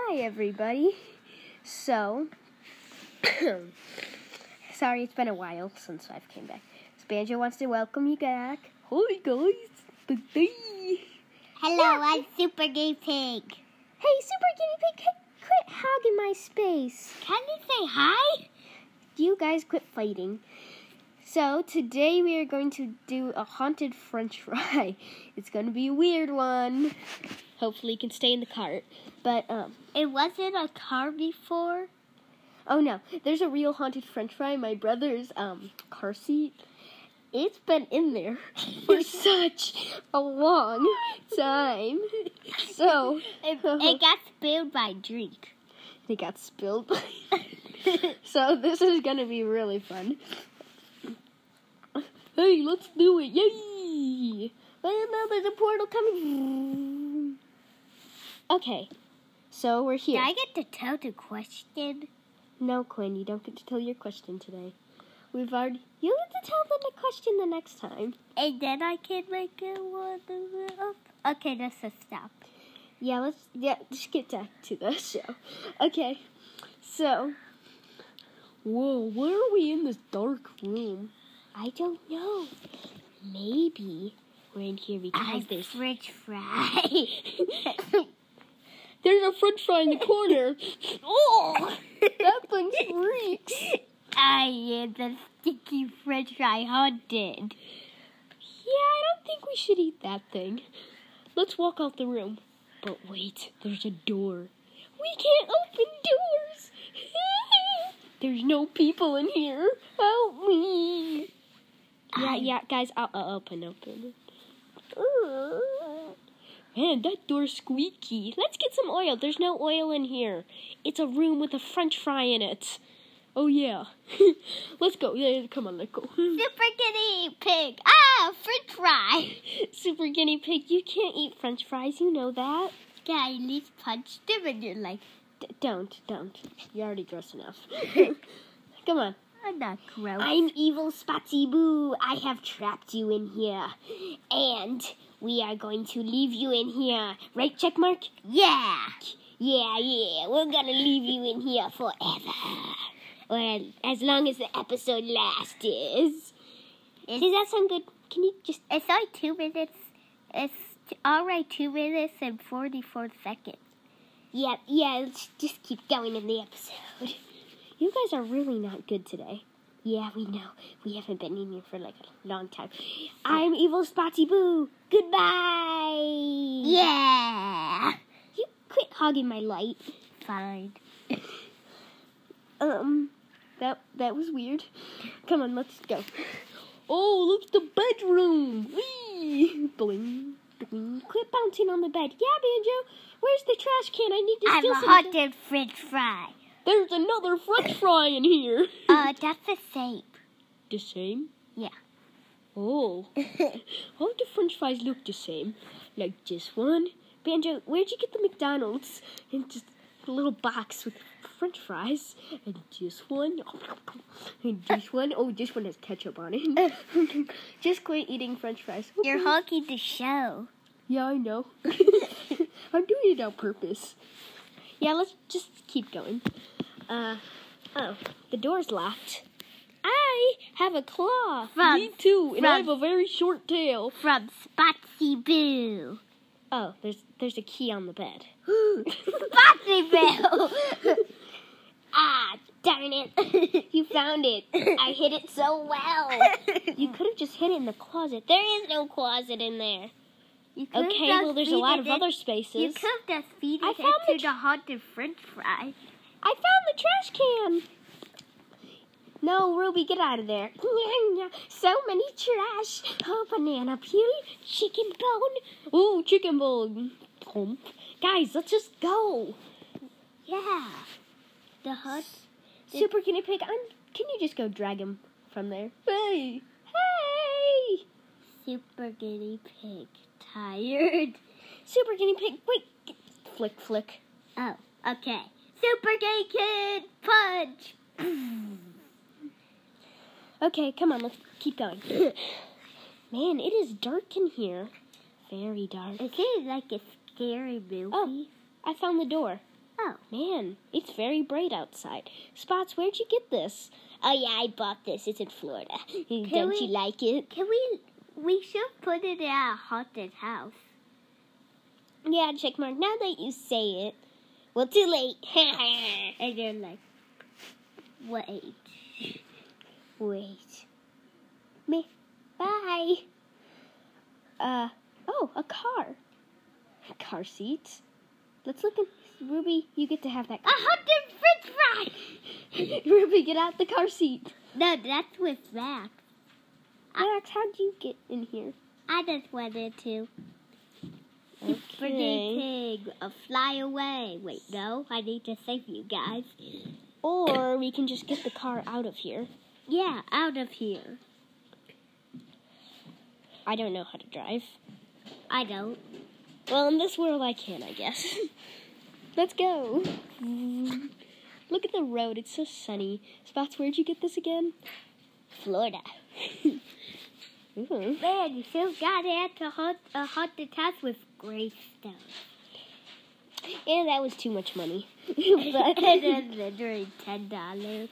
Hi, everybody. So, sorry it's been a while since I've came back. Banjo wants to welcome you back. Hi, guys. Hello, I'm Super Guinea Pig. Hey, Super Guinea Pig, quit hogging my space. Can you say hi? You guys quit fighting. So, today we are going to do a haunted French fry. It's going to be a weird one. Hopefully you can stay in the cart. But, It wasn't a car before? Oh no, there's a real haunted French fry in my brother's, car seat. It's been in there for such a long time. So, It got spilled by drink. It got spilled. So, this is gonna be really fun. Hey, let's do it. Yay! Oh no, there's a portal coming. Okay, so we're here. Did I get to tell the question? No, Quinn, you don't get to tell your question today. You'll get to tell them the question the next time. And then I can make it one up. Okay, let's just stop. Yeah, just get back to the show. Okay, so, whoa, why are we in this dark room? I don't know. Maybe we're in here because there's French fry. There's a French fry in the corner. Oh, that thing freaks. I am the sticky French fry haunted. Yeah, I don't think we should eat that thing. Let's walk out the room. But wait, there's a door. We can't open doors. There's no people in here. Help me. Yeah, guys, I'll open it. Man, that door's squeaky. Let's get some oil. There's no oil in here. It's a room with a French fry in it. Oh, yeah. Let's go. Yeah, come on, let's go. Super Guinea Pig. French fry. Super Guinea Pig, you can't eat French fries. You know that. Yeah, I at least punch them and you're like, Don't. You're already gross enough. Come on. I'm not gross. I'm Evil Spatsy Boo. I have trapped you in here. And we are going to leave you in here. Right, checkmark? Yeah. Yeah. We're going to leave you in here forever. Or as long as the episode lasts. Does that sound good? Can you just... It's only 2 minutes. It's alright, 2 minutes and 44 seconds. Yeah, let's just keep going in the episode. You guys are really not good today. Yeah, we know. We haven't been in here for like a long time. I'm Evil Spotty Boo. Goodbye. Yeah. You quit hogging my light. Fine. That was weird. Come on, let's go. Oh, look, the bedroom. Whee! Bling, bling. Quit bouncing on the bed. Yeah, Banjo. Where's the trash can? I need to steal some. I'm a haunted French fry. There's another French fry in here. That's the same. The same? Yeah. Oh. All the French fries look the same. Like this one. Banjo, where'd you get the McDonald's? And just a little box with French fries. And this one. And this one. Oh, this one has ketchup on it. Just quit eating French fries. Okay. You're hogging the show. Yeah, I know. I'm doing it on purpose. Yeah, let's just keep going. The door's locked. I have a claw. Me too, and I have a very short tail. From Spotsy Boo. Oh, there's a key on the bed. Spotsy Boo! Darn it. You found it. I hid it so well. You could have just hid it in the closet. There is no closet in there. Okay, well, there's a lot of other spaces. You could have just feed it into the haunted French fry. I found the trash can. No, Ruby, get out of there. So many trash. Oh, banana peel, chicken bone. Ooh, chicken bone. Guys, let's just go. Yeah. Super Guinea Pig, can you just go drag him from there? Hey. Super Guinea Pig. Tired. Super Guinea Pig, wait. Flick. Oh, okay. Super Guinea Kid, punch. Okay, come on, let's keep going. Man, it is dark in here. Very dark. It seems like a scary movie. Oh, I found the door. Oh. Man, it's very bright outside. Spots, where'd you get this? Oh, yeah, I bought this. It's in Florida. Don't you like it? We should put it in a haunted house. Yeah, Checkmark, now that you say it. Well, too late. And you're like, wait. Me. Bye. Oh, a car. Car seat. Let's look in. Ruby, you get to have that A haunted french fry! Ruby, get out the car seat. No, that's with Max. Max, how'd you get in here? I just wanted to. Okay. Pretty pig, fly away. Wait, no, I need to save you guys. Or we can just get the car out of here. Yeah, out of here. I don't know how to drive. I don't. Well, in this world, I can, I guess. Let's go. Look at the road. It's so sunny. Spots, where'd you get this again? Florida. Ooh. Man, you still got it to haunted house with gravestone. And that was too much money. But it's literally $10.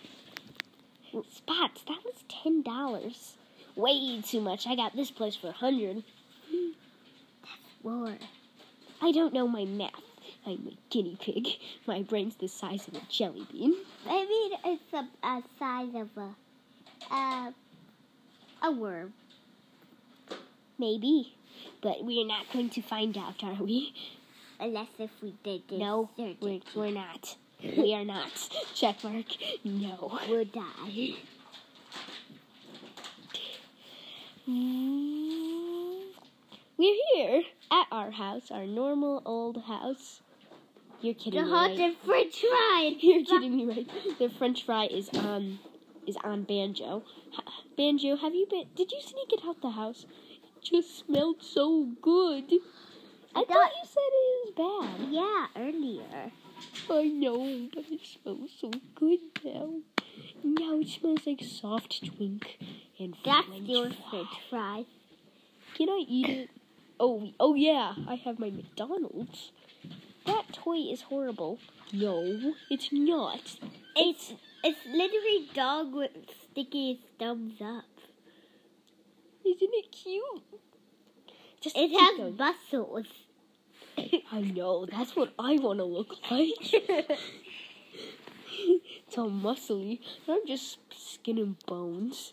Spots, that was $10. Way too much. I got this place for $100. More. I don't know my math. I'm a guinea pig. My brain's the size of a jelly bean. Maybe it's a size of a worm. Maybe. But we're not going to find out, are we? Unless if we did this. No, we're not. We are not. Checkmark. No. We'll die. We're here at our house, our normal old house. You're kidding me, The haunted right? french fry. You're kidding me, right? The French fry is on Banjo. Banjo, did you sneak it out the house? It just smelled so good. I thought you said it was bad. Yeah, earlier. I know, but it smells so good now. Now it smells like soft twink and That's French your fry. french fry. Can I eat it? Oh yeah, I have my McDonald's. That toy is horrible. No, it's not. It's literally dog with sticky thumbs up. Isn't it cute? Just It keep has going. muscles. I know, that's what I want to look like. It's all muscly. I'm just skin and bones.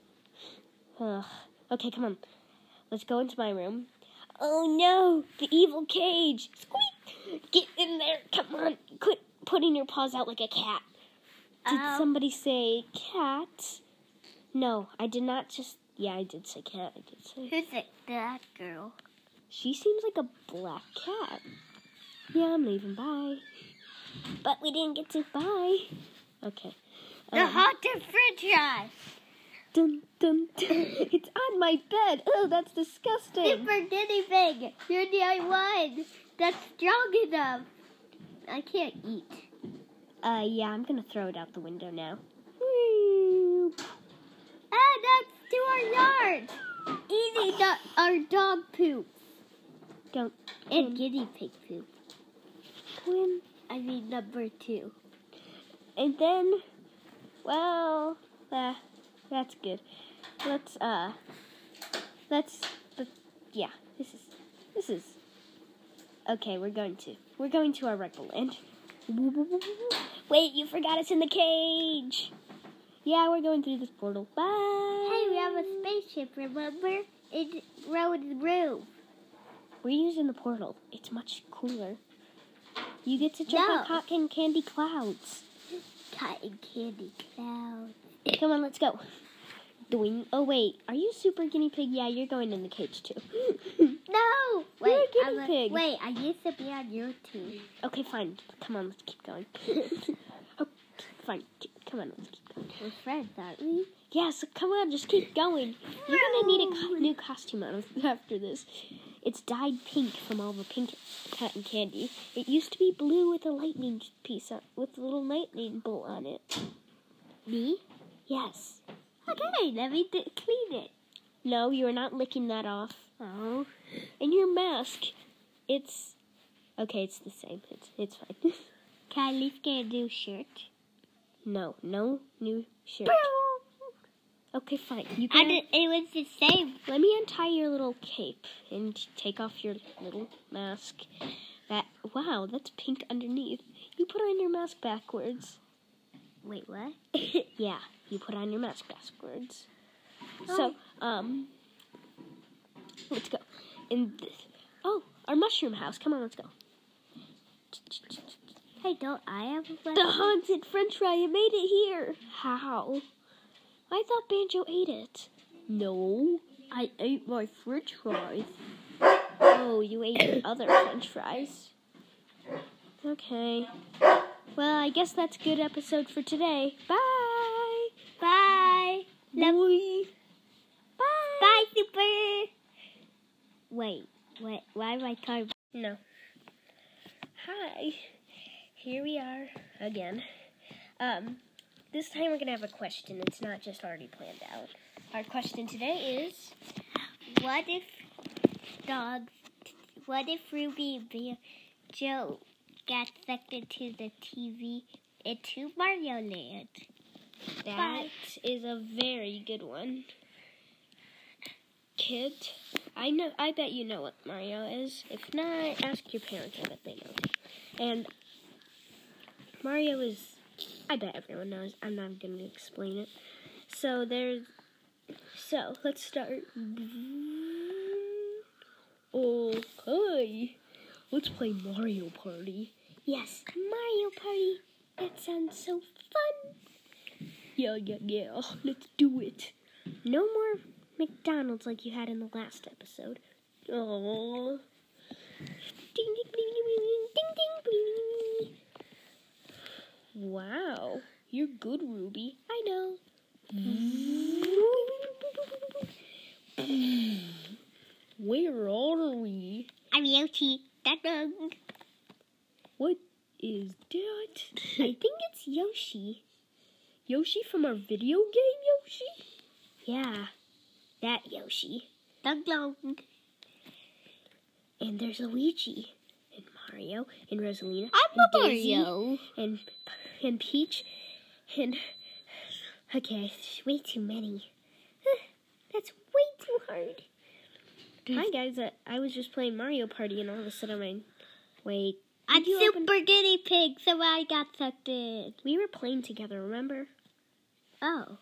Okay, come on. Let's go into my room. Oh no, the evil cage. Squeak! Get in there. Come on. Quit putting your paws out like a cat. Did somebody say cat? No, I did not just... Yeah, I did say cat. I did say... Who's it? That girl. She seems like a black cat. Yeah, I'm leaving. Bye. But we didn't get to bye. Okay. The haunted french fry. Dun, dun, dun. It's on my bed. Oh, that's disgusting. Super guinea pig. You're the only one that's strong enough. I can't eat. Yeah, I'm gonna throw it out the window now. That's to our yard. Eating our dog poop. Don't. And guinea pig poop. Quinn. I mean number 2. And then, well, that's good. Yeah, this is, okay, we're going to our regular land. Wait, you forgot us in the cage. Yeah, we're going through this portal. Bye. Hey, we have a spaceship, remember? It rode the roof. We're using the portal. It's much cooler. You get to jump on cotton candy clouds. Cotton candy clouds. Come on, let's go. Doing. Oh wait, are you super guinea pig? Yeah, you're going in the cage too. No! You're a guinea pig. Wait, I used to be on your team. Okay, fine. Come on, let's keep going. Oh, fine. Come on, let's keep going. We're friends, aren't we? Yeah, so come on, just keep going. You're gonna need a new costume after this. It's dyed pink from all the pink cotton candy. It used to be blue with a lightning piece with a little lightning bolt on it. Me? Yes. Okay, let me clean it. No, you are not licking that off. Oh. And your mask, it's Okay, it's the same. It's fine. Can I at least get a new shirt? No new shirt. Okay, fine. You I can. did, it was the same. Let me untie your little cape and take off your little mask. Wow, that's pink underneath. You put on your mask backwards. Wait, what? Yeah, you put on your mask backwards. So, let's go. Our mushroom house. Come on, let's go. Hey, don't I have a The haunted French fry. You made it here. How? I thought Banjo ate it. No, I ate my French fries. Oh, you ate your other French fries. Okay. Well, I guess that's a good episode for today. Bye. Bye. Bye. Bye. Bye, Super. Wait. Why am I talking? No. Hi. Here we are again. This time we're going to have a question. It's not just already planned out. Our question today is, What if Ruby and Joe got sucked into the TV into Mario Land? that is a very good one. Kid, I bet you know what Mario is. If not, ask your parents. I bet they know. And Mario is, I bet everyone knows. I'm not going to explain it. So let's start. Okay, let's play Mario Party. Yes, Mario Party. That sounds so fun. Yeah, let's do it. No more McDonald's like you had in the last episode. Oh. Ding, ding, ding, ding, ding, ding, ding. Wow, you're good, Ruby. I know. Where are we? I'm Yoshi. Dun-dun. What is that? I think it's Yoshi. Yoshi from our video game, Yoshi? Yeah, that Yoshi. Dun-dun. And there's Luigi, and Mario, and Rosalina, I'm and a Daisy, Mario. and Peach, and... Okay, way too many. That's way too hard. Hi guys, I was just playing Mario Party and all of a sudden wait. I'm Super Guinea Pig, so I got sucked in. We were playing together, remember? Oh.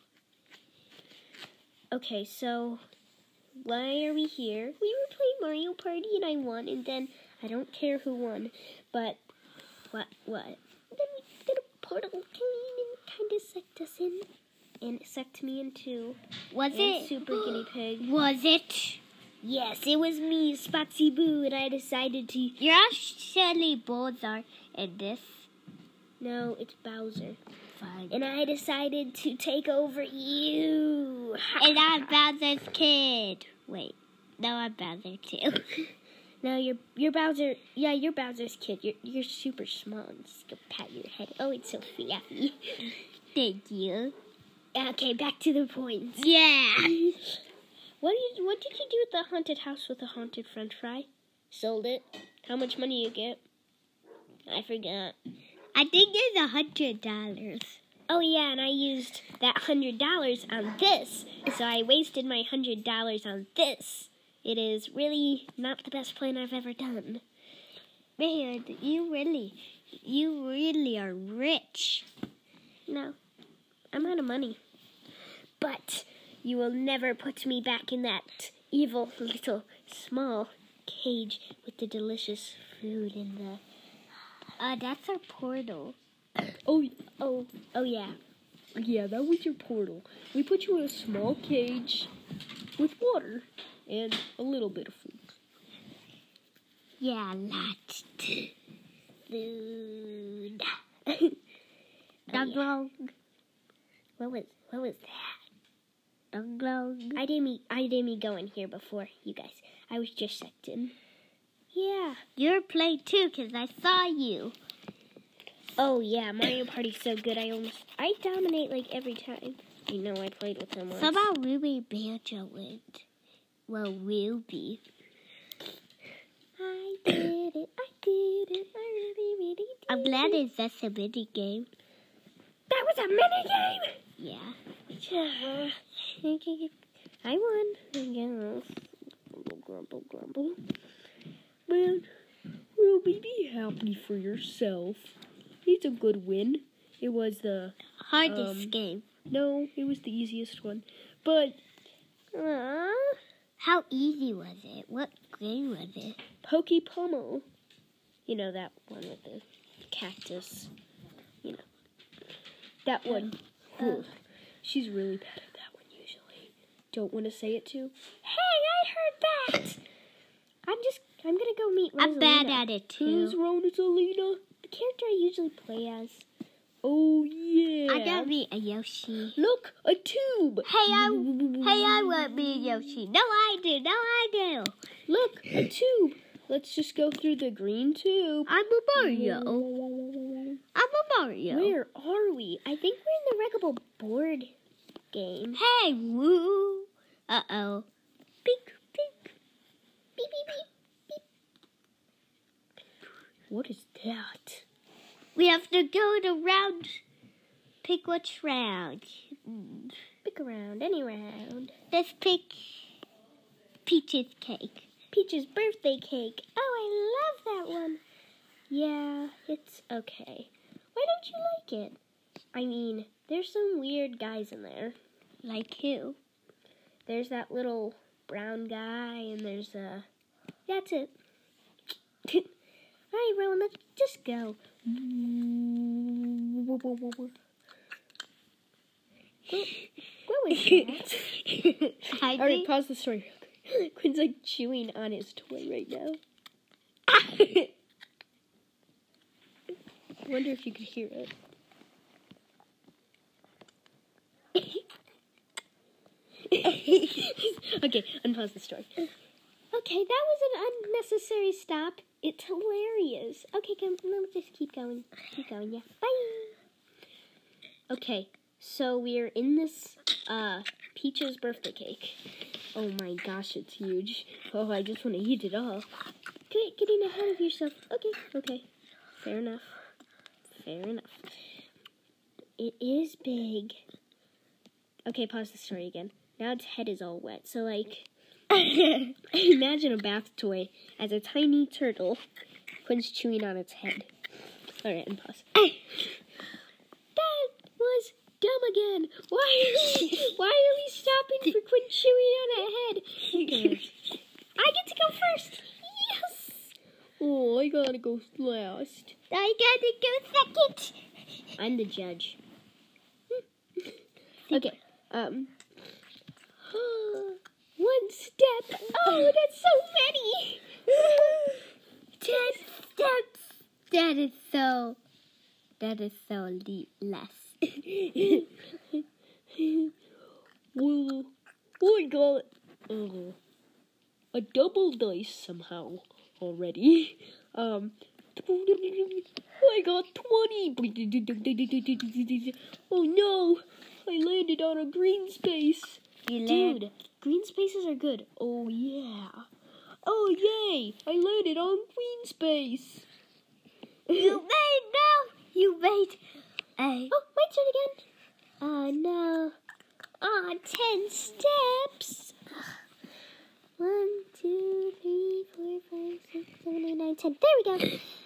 Okay, so why are we here? We were playing Mario Party and I won, and then I don't care who won, but what? Then a portal came and kind of sucked us in, and it sucked me in too. Was it Super Guinea Pig? Was it? Yes, it was me, Spotsy Boo, and I decided to... You're actually Bowser in this. No, it's Bowser. Fine. And I decided to take over you. And I'm Bowser's kid. Wait, no, I'm Bowser too. No, you're Bowser. Yeah, you're Bowser's kid. You're super small. And just go pat your head. Oh, it's so fluffy. Thank you. Okay, back to the points. Yeah. What did you do at the haunted house with the haunted French fry? Sold it. How much money you get? I forgot. I think it's $100. Oh yeah, and I used that $100 on this, so I wasted my $100 on this. It is really not the best plan I've ever done. Man, you really are rich. No, I'm out of money. But you will never put me back in that evil little small cage with the delicious food in the... That's our portal. Oh yeah. Yeah, that was your portal. We put you in a small cage with water and a little bit of food. Yeah, lots. Food. Dong-dong. What was that? Dong-dong. I didn't go in here before you guys. I was just sucked in. Yeah. You're playing too, 'cause I saw you. Oh yeah, Mario Party's so good. I dominate like every time. I know I played with them once. Somehow Ruby Banjo went. Well, Ruby. I did it. I did it. I really, really did it. I'm glad it's just a mini game. That was a mini game. Yeah. Yeah. I won. I guess. Grumble, grumble. Man, Ruby, be happy for yourself. It's a good win. It was the Hardest game. No, it was the easiest one. But How easy was it? What game was it? Pokey Pummel. You know that one with the cactus. You know. That one. She's really bad at that one usually. Don't want to say it too. Hey, I heard that! I'm gonna go meet Rosalina. I'm bad at it Who's too. Rosalina? The character I usually play as. Oh yeah. I gotta meet a Yoshi. Look, a tube. Hey, I want me a Yoshi. No, I do. Look, a tube. Let's just go through the green tube. I'm a Mario. Where are we? I think we're in the Wreckable board game. Hey, woo. Uh-oh. Beep, beep. Beep, beep, beep, beep. What is that? We have to go to round. Pick which round. Pick a round, any round. Let's pick Peach's cake. Peach's birthday cake. Oh, I love that one. Yeah, it's okay. Why don't you like it? I mean, there's some weird guys in there. Like who? There's that little brown guy, and there's that's it. Alright, Rowan, let's just go. What was that? Alright, pause the story. Quinn's like chewing on his toy right now. I wonder if you could hear it. Okay, unpause the story. Okay, that was an unnecessary stop. It's hilarious. Okay, let's just keep going. Keep going, yeah. Bye! Okay, so we're in this, Peach's birthday cake. Oh my gosh, it's huge. Oh, I just want to eat it all. Getting ahead of yourself. Okay. Fair enough. It is big. Okay, pause the story again. Now its head is all wet, so like, imagine a bath toy as a tiny turtle. Quinn's chewing on its head. Alright, unpause. That was dumb again. Why are we stopping for Quinn chewing on her head? Okay. I get to go first. Yes. Oh, I gotta go last. I gotta go second. I'm the judge. Okay. One step. Oh, that's so many. 10 steps. That is so less. Well, I got a double dice somehow already. I got 20. Oh no, I landed on a green space. Dude, green spaces are good. Oh yeah. Oh yay, I landed on green space. You made a... Oh, my turn again. Oh, no. 10 steps. 1, 2, 3, 4, 5, 6, 7, 8, 9, 10. There we go.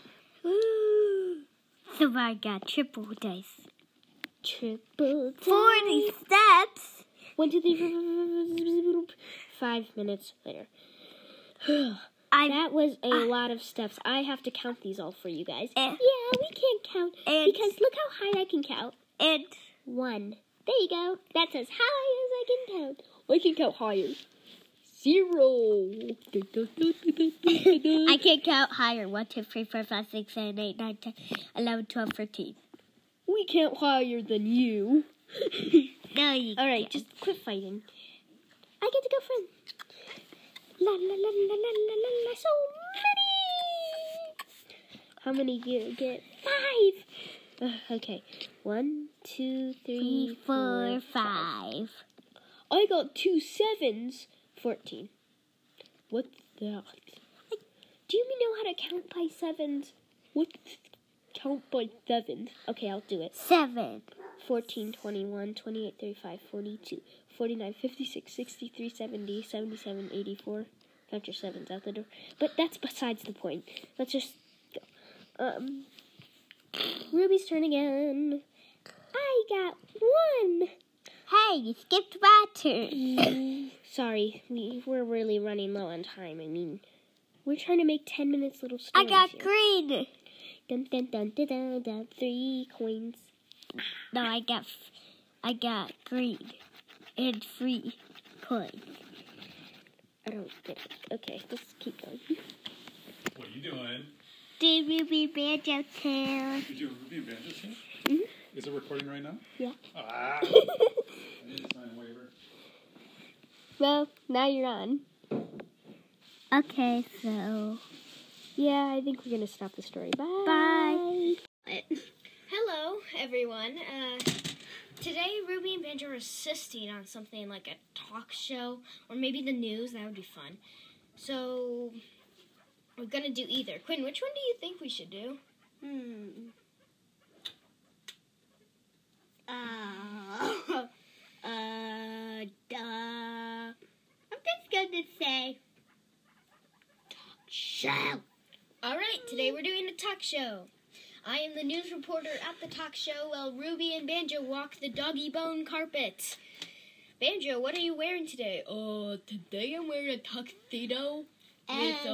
So I got triple dice. Triple dice. 40 steps. 1, 2, 3, 4, 5 minutes later. That was a lot of steps. I have to count these all for you guys. Yeah, we can't count because look how high I can count. And 1. There you go. That's as high as I can count. I can count higher. 0. I can count higher. 1, 2, 3, 4, 5, 6, 7, 8, 9, 10, 11, 12, 13. We count higher than you. No, you All right, can't. just quit fighting. I get to go first. La la la la la la la la. So many. How many do you get? 5. Okay. 1, 2, 3, 4, 5. I got 2 7s. 14. What's that? Do you know how to count by sevens? What? Count by sevens. Okay, I'll do it. 7. 14, 21, 28, 35, 42, 49, 56, 63, 70, 77, 84. Count your sevens out the door. But that's besides the point. Let's just go. Ruby's turn again. I got 1. Hey, you skipped my turn. Sorry, we're really running low on time. I mean, we're trying to make 10 minutes little stories. I got here. green. Dun dun dun dun dun dun. 3 coins. No, I got green and 3 coins. I don't get it. Okay, let's keep going. What are you doing? The Ruby Banjo Tale. Did you Ruby and Banjo show? Mhm. Is it recording right now? Yeah. Ah! I need to sign a waiver. Well, now you're on. Okay, so Yeah, I think we're gonna stop the story. Bye. bye. Hello, everyone. Today Ruby and Banjo are assisting on something like a talk show or maybe the news. That would be fun. So we're gonna do either. Quinn, which one do you think we should do? I'm just gonna say show. All right, today we're doing a talk show. I am the news reporter at the talk show while Ruby and Banjo walk the doggy bone carpet. Banjo, what are you wearing today? Today I'm wearing a tuxedo with,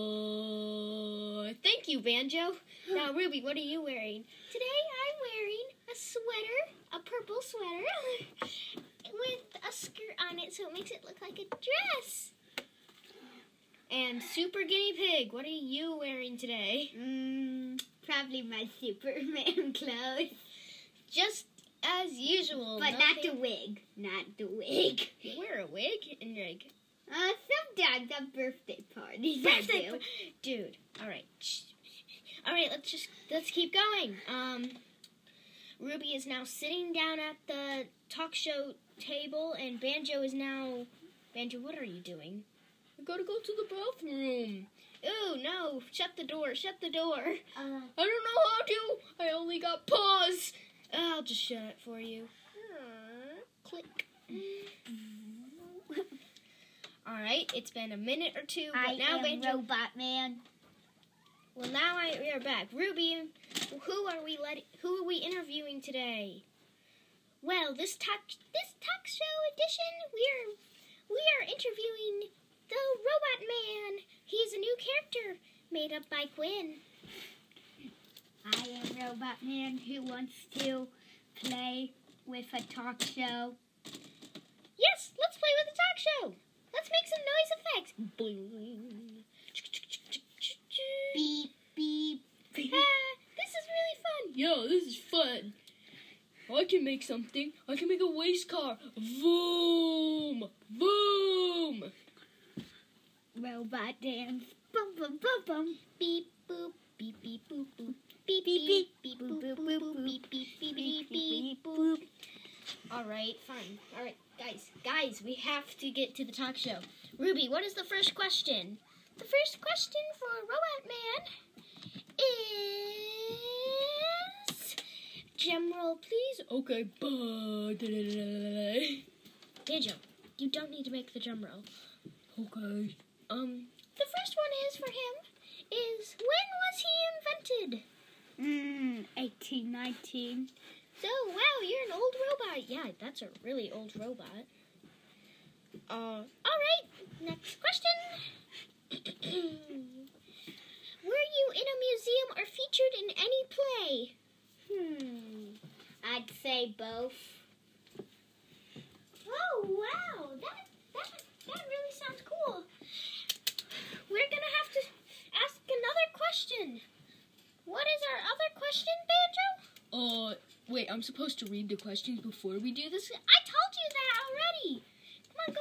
thank you, Banjo. Now, Ruby, what are you wearing? Today I'm wearing a sweater, a purple sweater, with a skirt on it so it makes it look like a dress. And Super Guinea Pig, what are you wearing today? Probably my Superman clothes. Just as usual. But not the wig. Not the wig. You wear a wig and like Sometimes at birthday parties. dude. All right. Let's keep going. Ruby is now sitting down at the talk show table, and Banjo, what are you doing? I gotta go to the bathroom. Ooh, no! Shut the door! Shut the door! I don't know how to. I only got paws. I'll just shut it for you. Click. All right, it's been a minute or two, but now Banjo. Robot Man. Well, now we are back. Ruby, who are we interviewing today? Well, this talk show edition, we are interviewing the Robot Man. He's a new character made up by Quinn. I am Robot Man who wants to play with a talk show. Yes, let's play with the talk show. Let's make some noise effects. Bling. Beep, beep. This is really fun. Yo, this is fun. I can make something. I can make a race car. Boom! Boom! Robot dance. Boom, boom, boom, boom. Beep, boop, beep, beep, boop, boop. Beep, beep, beep, boop, boop, boop, boop, beep, beep, beep, beep, beep, boop. All right, fine. All right, guys, we have to get to the talk show. Ruby, what is the first question? The first question for Robot Man is... Drum roll, please. Okay. Banjo, you don't need to make the drum roll. Okay. The first one is for him is, when was he invented? 1819. So, wow, you're an old robot. Yeah, that's a really old robot. All right, next question. Were you in a museum or featured in any play? I'd say both. Oh, wow, that really sounds cool. We're gonna have to ask another question. What is our other question, Banjo? Wait, I'm supposed to read the questions before we do this? I told you that already. Come on, go.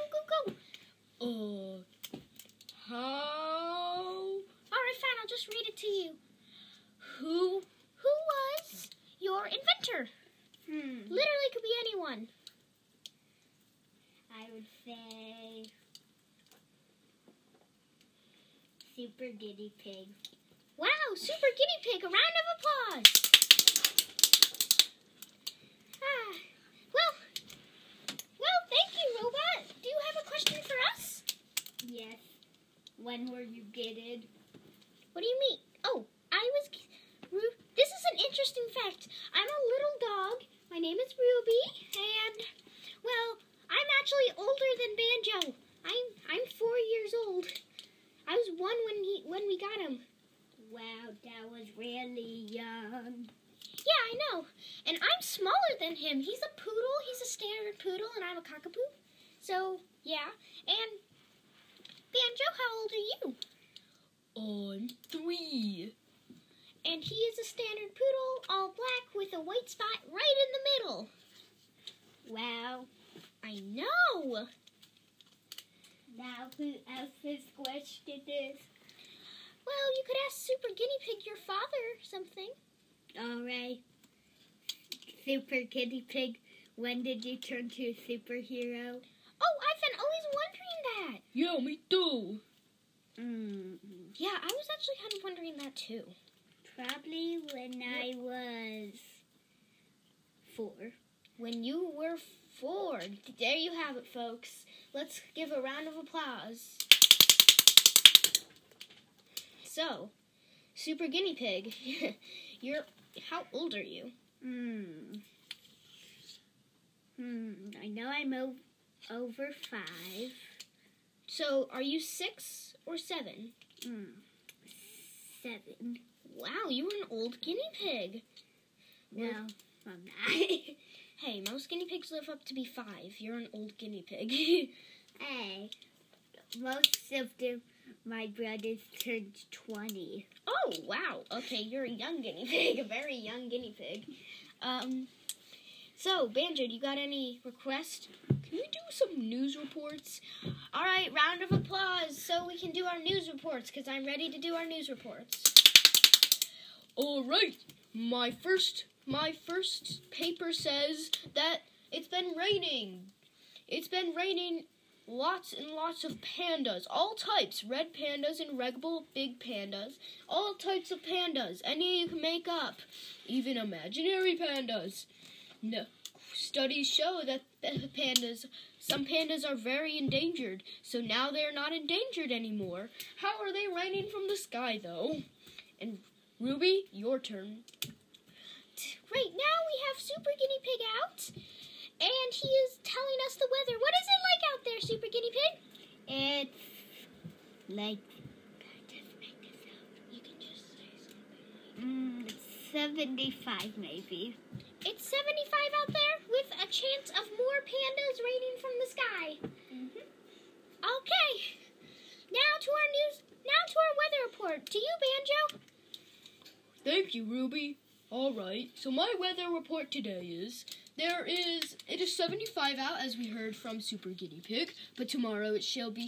How? Alright, fine, I'll just read it to you. Who was your inventor? Literally could be anyone. I would say Super Guinea Pig. Wow, Super Guinea Pig, a round of applause. Well, thank you, Robot. Do you have a question for us? Yes. When were you gitted? What do you mean? Oh, this is an interesting fact. I'm a little dog. My name is Ruby, and, well, I'm actually older than Banjo. I'm 4 years old. I was 1 when we got him. Wow, that was really young. Yeah, I know. And I'm smaller than him. He's a poodle. He's a standard poodle, and I'm a cockapoo. So, yeah. And, Banjo, how old are you? I'm 3. And he is a standard poodle, all black, with a white spot right in the middle. Wow. I know. Now who else's question is? Well, you could ask Super Guinea Pig your father something. Alright. Super Guinea Pig, when did you turn to a superhero? Oh, I've been always wondering that. Yeah, me too. Yeah, I was actually kind of wondering that too. Probably when I was 4. When you were 4. There you have it, folks. Let's give a round of applause. So, Super Guinea Pig, how old are you? I know I'm over 5. So, are you 6 or 7? 7. Wow, you were an old guinea pig. No, I'm not. Hey, most guinea pigs live up to be 5. You're an old guinea pig. Hey, most of my brothers turned 20. Oh, wow. Okay, you're a young guinea pig, a very young guinea pig. So, Banjo, do you got any requests? Can we do some news reports? All right, round of applause so we can do our news reports, because I'm ready to do our news reports. All right. My first paper says that it's been raining. It's been raining lots and lots of pandas, all types, red pandas and regable big pandas, all types of pandas, any you can make up, even imaginary pandas. No, studies show that some pandas are very endangered, so now they're not endangered anymore. How are they raining from the sky, though? And Ruby, your turn. Right now we have Super Guinea Pig out, and he is telling us the weather. What is it like out there, Super Guinea Pig? It's like, just make this up. You can just say something. 75 maybe. It's 75 out there with a chance of more pandas raining from the sky. Okay. Now to our weather report. To you, Banjo. Thank you, Ruby. All right, so my weather report today is, it is 75 out, as we heard from Super Guinea Pig, but tomorrow it should be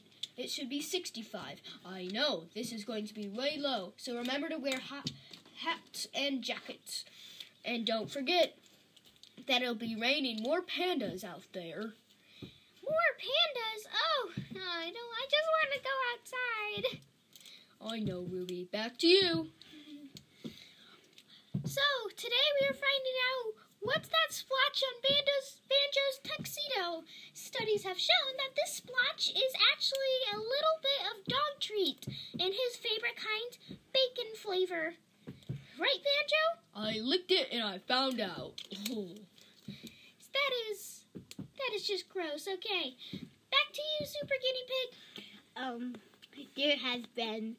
65. I know, this is going to be way low, so remember to wear hats and jackets. And don't forget that it'll be raining more pandas out there. More pandas? Oh, I just want to go outside. I know, Ruby. Back to you. So, today we are finding out what's that splotch on Banjo's tuxedo. Studies have shown that this splotch is actually a little bit of dog treat, and his favorite kind, bacon flavor. Right, Banjo? I licked it and I found out. Oh. That is just gross. Okay, back to you, Super Guinea Pig. There has been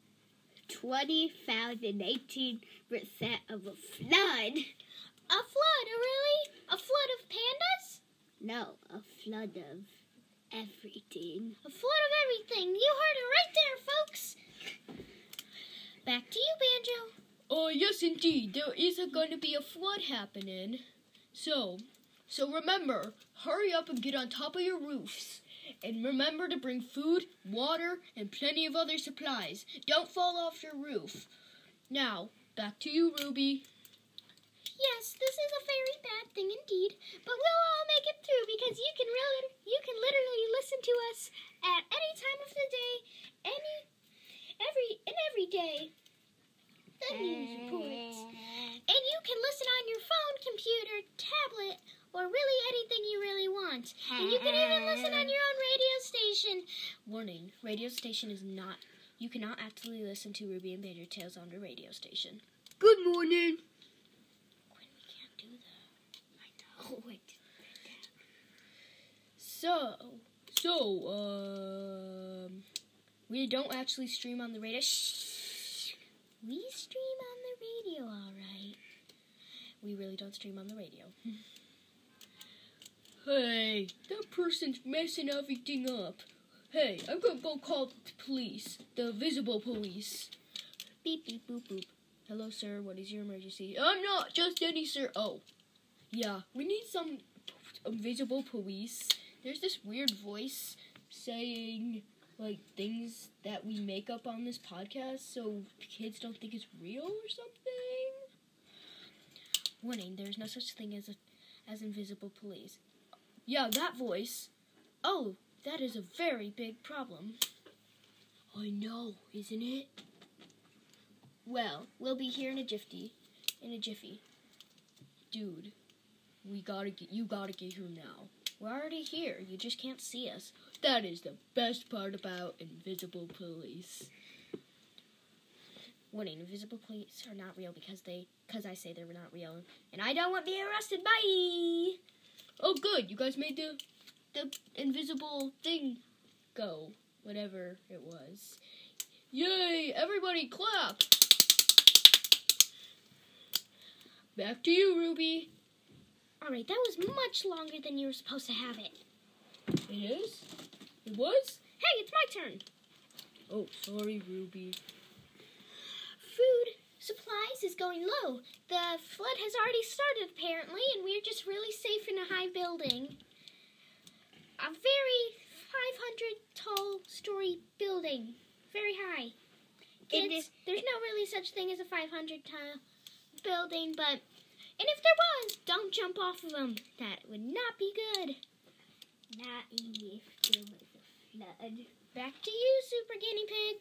20,018% of a flood. A flood? Really? A flood of pandas? No, a flood of everything. A flood of everything. You heard it right there, folks. Back to you, Banjo. Oh, yes, indeed. There is going to be a flood happening. So remember, hurry up and get on top of your roofs. And remember to bring food, water, and plenty of other supplies. Don't fall off your roof. Now, back to you, Ruby. Yes, this is a very bad thing indeed, but we'll all make it through because you can literally listen to us at any time of the day, every day. The news reports. And you can listen on your phone, computer, tablet, or really anything you really want. And you can even listen on your own radio station. Warning, radio station is not... You cannot actually listen to Ruby and Banjo Tales on the radio station. Good morning. We can't do that. I know. Wait. We don't actually stream on the radio. We stream on the radio, all right. We really don't stream on the radio. Hey, that person's messing everything up. Hey, I'm gonna go call the police. The visible police. Beep, beep, boop, boop. Hello, sir. What is your emergency? I'm not just any sir. Oh. Yeah, we need some invisible police. There's this weird voice saying, like, things that we make up on this podcast so kids don't think it's real or something. Warning, there's no such thing as invisible police. Yeah, that voice. Oh, that is a very big problem. I know, isn't it? Well, we'll be here in a jiffy. Dude, you gotta get here now. We're already here. You just can't see us. That is the best part about invisible police. Warning, invisible police are not real because I say they're not real. And I don't want to be arrested. Bye! Oh, good. You guys made the invisible thing go. Whatever it was. Yay! Everybody clap! Back to you, Ruby. All right, that was much longer than you were supposed to have it. It is? It was? Hey, it's my turn. Oh, sorry, Ruby. Food supplies is going low. The flood has already started, apparently, and we're just really safe in a high building. A very 500-tall story building. Very high. Kids, there's no really such thing as a 500-tall building, but... And if there was, don't jump off of them. That would not be good. Not if there was a flood. Back to you, Super Guinea Pig.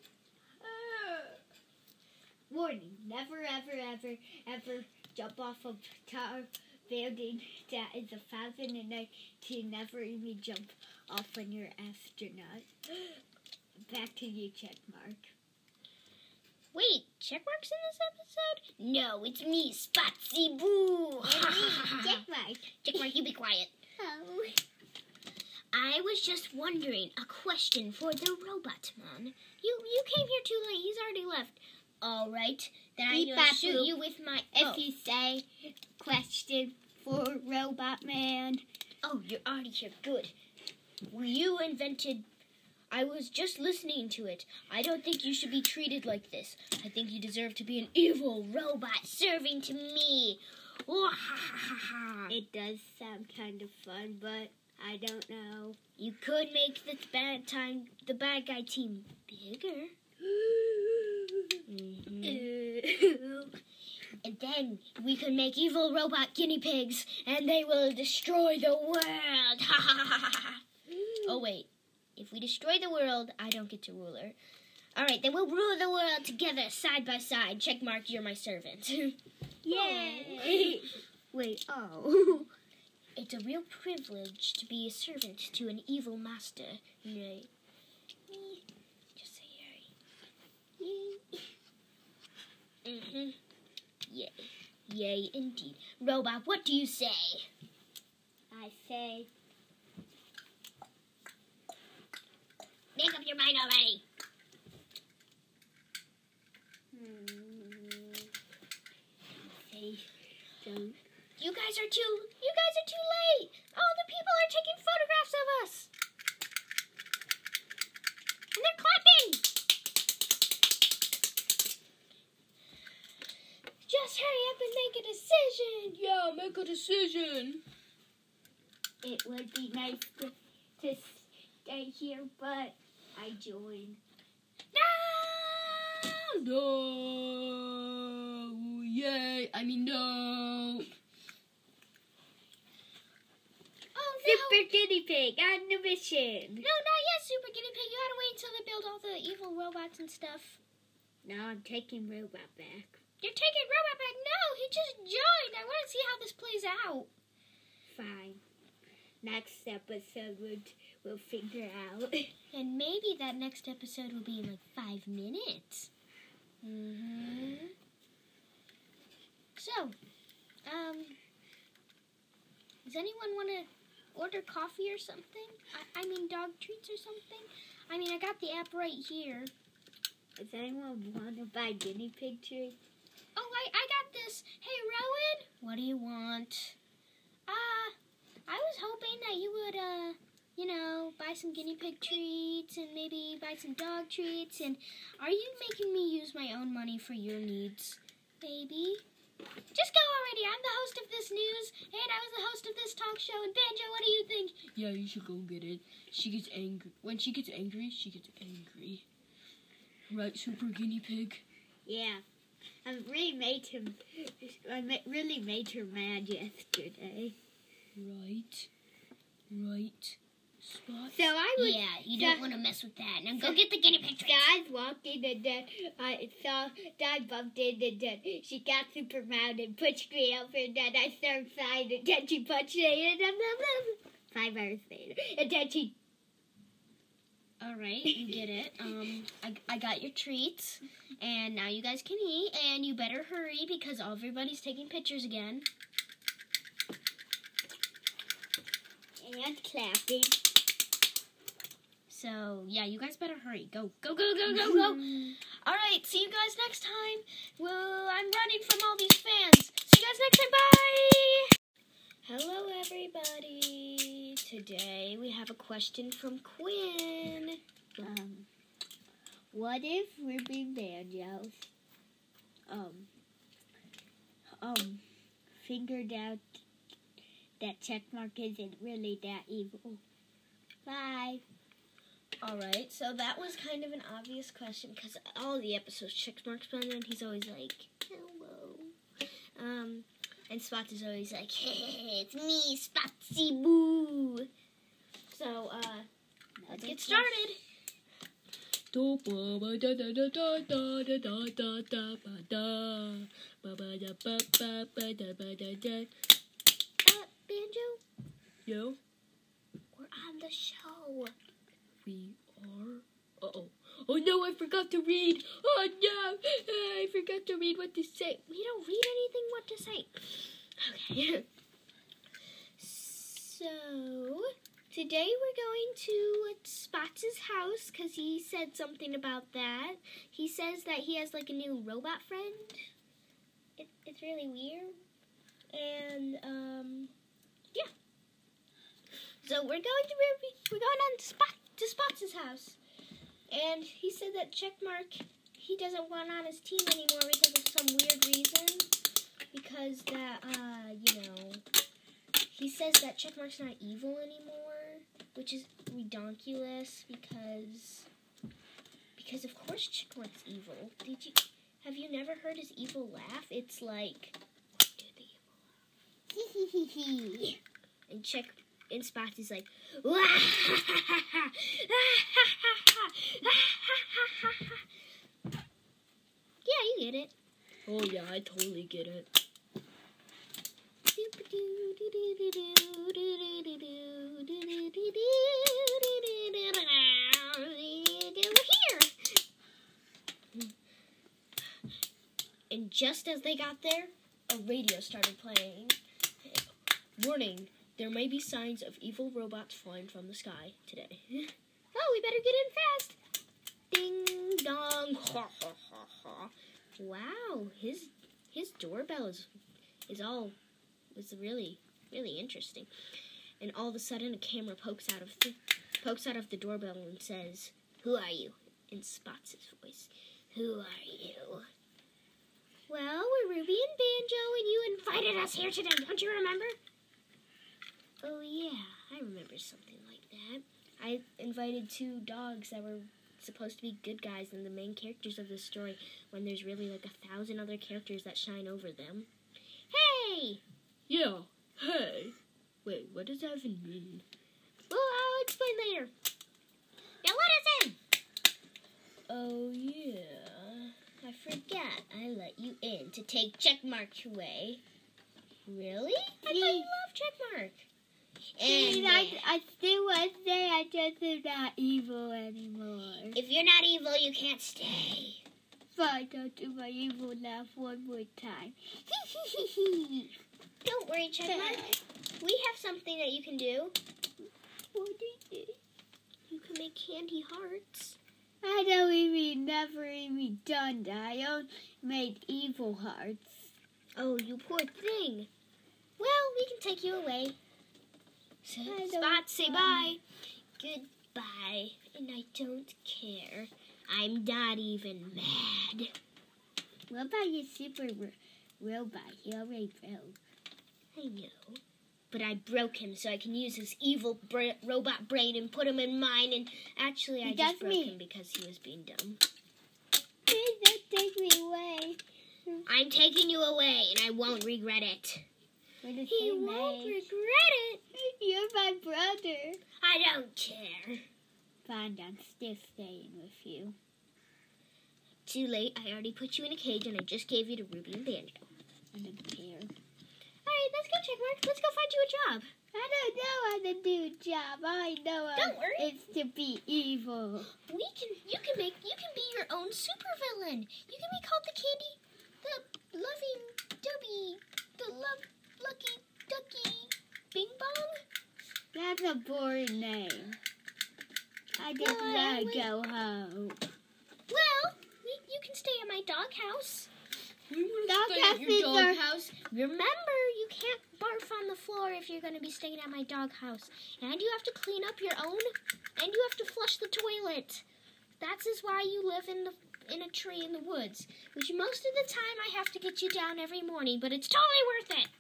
Warning, never, ever jump off of tall building that is a 500 to never even jump off when you're astronaut. Back to you, Checkmark. Wait, Checkmark's in this episode? No, it's me, Spotsy Boo. Checkmark. Checkmark, you be quiet. Oh. I was just wondering, a question for the robot man. You came here too late. He's already left. All right, then I'm going to shoot you with my... If you say question for Robot Man. Oh, you're already here. Good. You invented... I was just listening to it. I don't think you should be treated like this. I think you deserve to be an evil robot serving to me. It does sound kind of fun, but I don't know. You could make the bad guy team bigger. And then we could make evil robot guinea pigs, and they will destroy the world. Oh, wait. If we destroy the world, I don't get to rule her. All right, then we'll rule the world together, side by side. Checkmark, you're my servant. Yay! Wait, oh. It's a real privilege to be a servant to an evil master. Right? Just say yay. Yay. Yay, indeed. Robot, what do you say? I say... Make up your mind already. Don't. You guys are too late. All the people are taking photographs of us. And they're clapping. Just hurry up and make a decision. Yeah, make a decision. It would be nice to stay here, but I joined. No! Yay! I mean, no! Oh, no! Super Guinea Pig on the mission. No, not yet, Super Guinea Pig. You gotta wait until they build all the evil robots and stuff. No, I'm taking Robot back. You're taking Robot back? No, he just joined. I want to see how this plays out. Fine. Next episode we'll figure out. And maybe that next episode will be in like 5 minutes. So, does anyone want to order coffee or something? I mean dog treats or something? I mean, I got the app right here. Does anyone want to buy guinea pig treats? Oh, I got this. Hey, Rowan. What do you want? I was hoping that you would, buy some guinea pig treats and maybe buy some dog treats. And are you making me use my own money for your needs, baby? Just go already. I'm the host of this news, and I was the host of this talk show. And Banjo, what do you think? Yeah, you should go get it. She gets angry. When she gets angry, she gets angry. Right, Super Guinea Pig? Yeah. I really made her mad yesterday. Right. Spot. So I was... Yeah, you don't want to mess with that. Now go get the guinea pig treats. I was walking and then I bumped in and then she got super mad and pushed me over and then I started crying and then she punched me and 5 hours later. And then she... All right, you get it. I got your treats, and now you guys can eat, and you better hurry because everybody's taking pictures again. And clapping. So, yeah, you guys better hurry. Go. All right, see you guys next time. Well, I'm running from all these fans. See you guys next time. Bye! Hello, everybody. Today we have a question from Quinn. What if Ruby Banjos figured out that Checkmark isn't really that evil? Bye. Alright, so that was kind of an obvious question because all the episodes Checkmark's been in, he's always like, hello. And Spots is always like, hey, it's me, Spotsy Boo. So, let's get started. Banjo? Yo? We're on the show. We are? Uh-oh. Oh no, I forgot to read. Oh no, I forgot to read what to say. We don't read anything what to say. Okay. So, today we're going to Spots' house because he said something about that. He says that he has like a new robot friend. It's really weird. And, yeah. So we're going on to Spots' house. And he said that Checkmark, he doesn't want on his team anymore because of some weird reason. Because that, he says that Checkmark's not evil anymore, which is redonkulous because of course Checkmark's evil. Have you never heard his evil laugh? It's like, and Spots is like, yeah, you get it. Oh yeah, I totally get it. And just as they got there, a radio started playing. Warning, there may be signs of evil robots flying from the sky today. Oh, we better get in fast. Ding dong. Ha ha ha ha. Wow, his doorbell is really, really interesting. And all of a sudden a camera pokes out of the doorbell and says, "Who are you?" in Spots' voice. "Who are you?" "Well, we're Ruby and Banjo, and you invited us here today. Don't you remember?" "Oh, yeah, I remember something like that. I invited 2 dogs that were supposed to be good guys and the main characters of this story when there's really like 1,000 other characters that shine over them." "Hey!" Yeah, hey. Wait, what does that even mean? "Well, I'll explain later. Now let us in!" Oh yeah. I forget I let you in to take Checkmark away. Really? I thought you loved Checkmark. And I still want to say I just am not evil anymore. if you're not evil, you can't stay. Fine, I'll do my evil laugh one more time. Don't worry, Checkmark. We have something that you can do. What is it? You can make candy hearts. I don't even never even done that. I only made evil hearts. Oh, you poor thing. Well, we can take you away. So, I don't Spot, say want- bye. Goodbye. And I don't care. I'm not even mad. What about your super robot? He already broke. I know. But I broke him so I can use his evil robot brain and put him in mine. And actually, I just That's broke me. him because he was being dumb. Please don't take me away. I'm taking you away, and I won't regret it. We're the He same won't age. regret it. You're my brother. I don't care. Fine, I'm still staying with you. Too late. I already put you in a cage, and I just gave you to Ruby and Banjo. I don't care. All right, let's go, Checkmark. Let's go find you a job. I don't know how to do a job. All I know Don't worry. it's to be evil. You can be your own supervillain. You can be called the loving dubby, the lucky ducky, Bing Bong. That's a boring name. I just Well, want we- to go home. Well, you can stay at my doghouse. We want to Dog stay at your houses are- doghouse. Remember, you can't barf on the floor if you're going to be staying at my doghouse. And you have to clean up your own, and you have to flush the toilet. That is why you live in a tree in the woods. Which most of the time I have to get you down every morning, but it's totally worth it.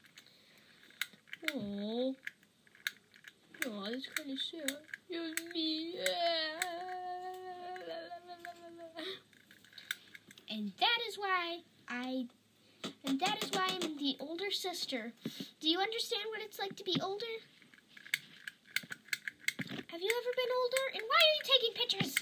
Oh, that's kind of sad. It was me. And that is why I'm the older sister. Do you understand what it's like to be older? Have you ever been older? And why are you taking pictures?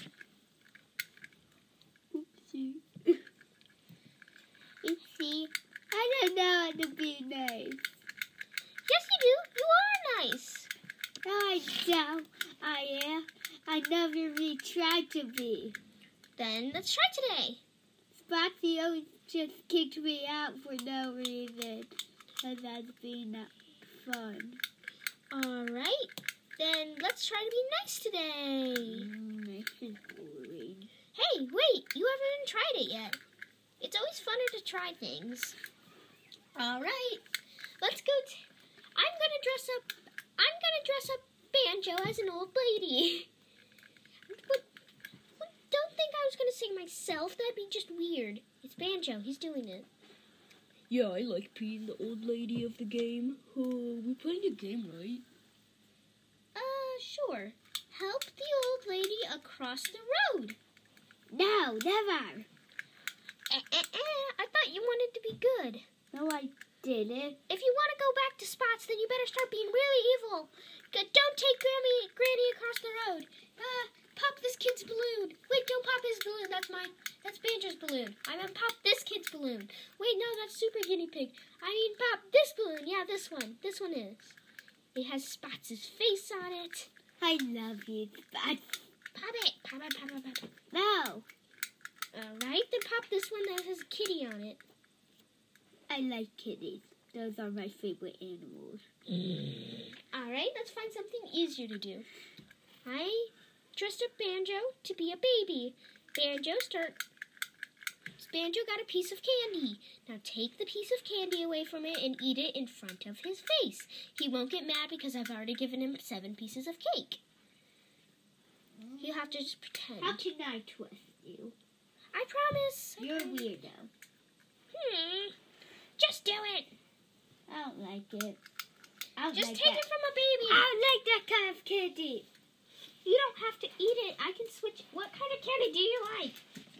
Oopsie. Oopsie. I don't know how to be nice. Yes, you do. You are nice. No, I don't. I am. I never really tried to be. Then let's try today. Spotsy always just kicked me out for no reason. And that's been not fun. All right. Then let's try to be nice today. This is boring. Hey, wait. You haven't even tried it yet. It's always funner to try things. All right. Let's go. I'm gonna dress up Banjo as an old lady. But don't think I was gonna sing myself. That'd be just weird. It's Banjo. He's doing it. Yeah, I like being the old lady of the game. Oh, we're playing a game, right? Sure. Help the old lady across the road. No, never. I thought you wanted to be good. No, I didn't. If you want to go back to Spots, then you better start being really evil. Don't take Granny across the road. Pop this kid's balloon. Wait, don't pop his balloon. That's Banjo's balloon. I meant pop this kid's balloon. Wait, no, that's Super Guinea Pig. I mean pop this balloon. Yeah, this one. This one is. It has Spots' face on it. I love you, Spots. Pop it. Pop it, pop it, pop it. No, Alright, then pop this one that has a kitty on it. I like kitties. Those are my favorite animals. Alright, let's find something easier to do. I dressed up Banjo to be a baby. Banjo got a piece of candy. Now take the piece of candy away from it and eat it in front of his face. He won't get mad because I've already given him 7 pieces of cake. He'll have to just pretend. How can I trust you? I promise. You're a weirdo. Just do it. I don't like it. I don't Just like take that. it from a baby. I don't like that kind of candy. You don't have to eat it. I can switch. What kind of candy do you like?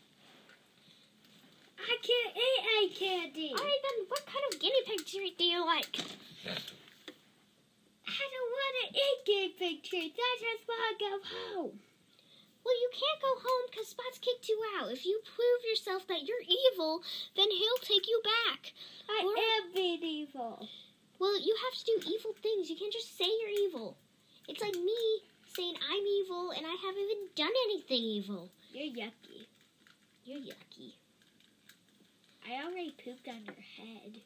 I can't eat any candy. All right, then what kind of guinea pig treat do you like? I don't want to eat guinea pig treats. I just want to go home. Well, you can't go home because Spot's kicked you out. If you prove yourself that you're evil, then he'll take you back. I am being evil. Well, you have to do evil things. You can't just say you're evil. It's like me saying I'm evil and I haven't even done anything evil. You're yucky. You're yucky. I already pooped on your head.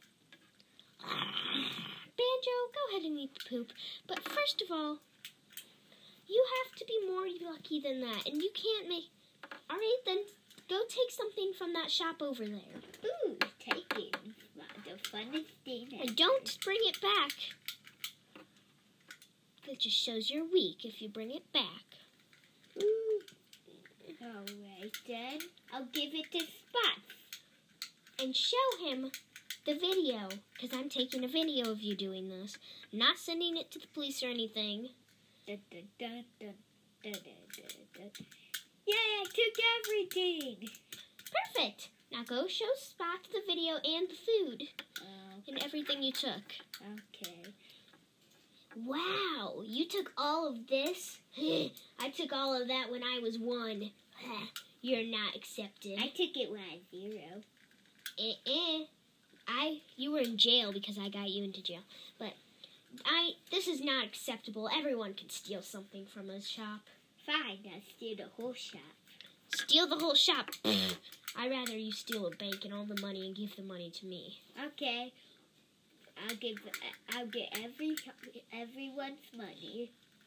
Banjo, go ahead and eat the poop. But first of all, you have to be more lucky than that. And you can't make... Alright, then go take something from that shop over there. Ooh, taking the funnest thing ever. And don't bring it back. That just shows you're weak if you bring it back. Ooh. Alright then, I'll give it to Spot. And show him the video. Because I'm taking a video of you doing this. I'm not sending it to the police or anything. Dun, dun, dun, dun, dun, dun, dun, dun. Yeah, I took everything. Perfect. Now go show Spot the video and the food. And everything you took. Okay. Wow, you took all of this? I took all of that when I was 1. You're not accepted. I took it when I was 0. You were in jail because I got you into jail. But this is not acceptable. Everyone can steal something from a shop. Fine, I'll steal the whole shop. Steal the whole shop. I'd rather you steal a bank and all the money and give the money to me. Okay. I'll get everyone's money.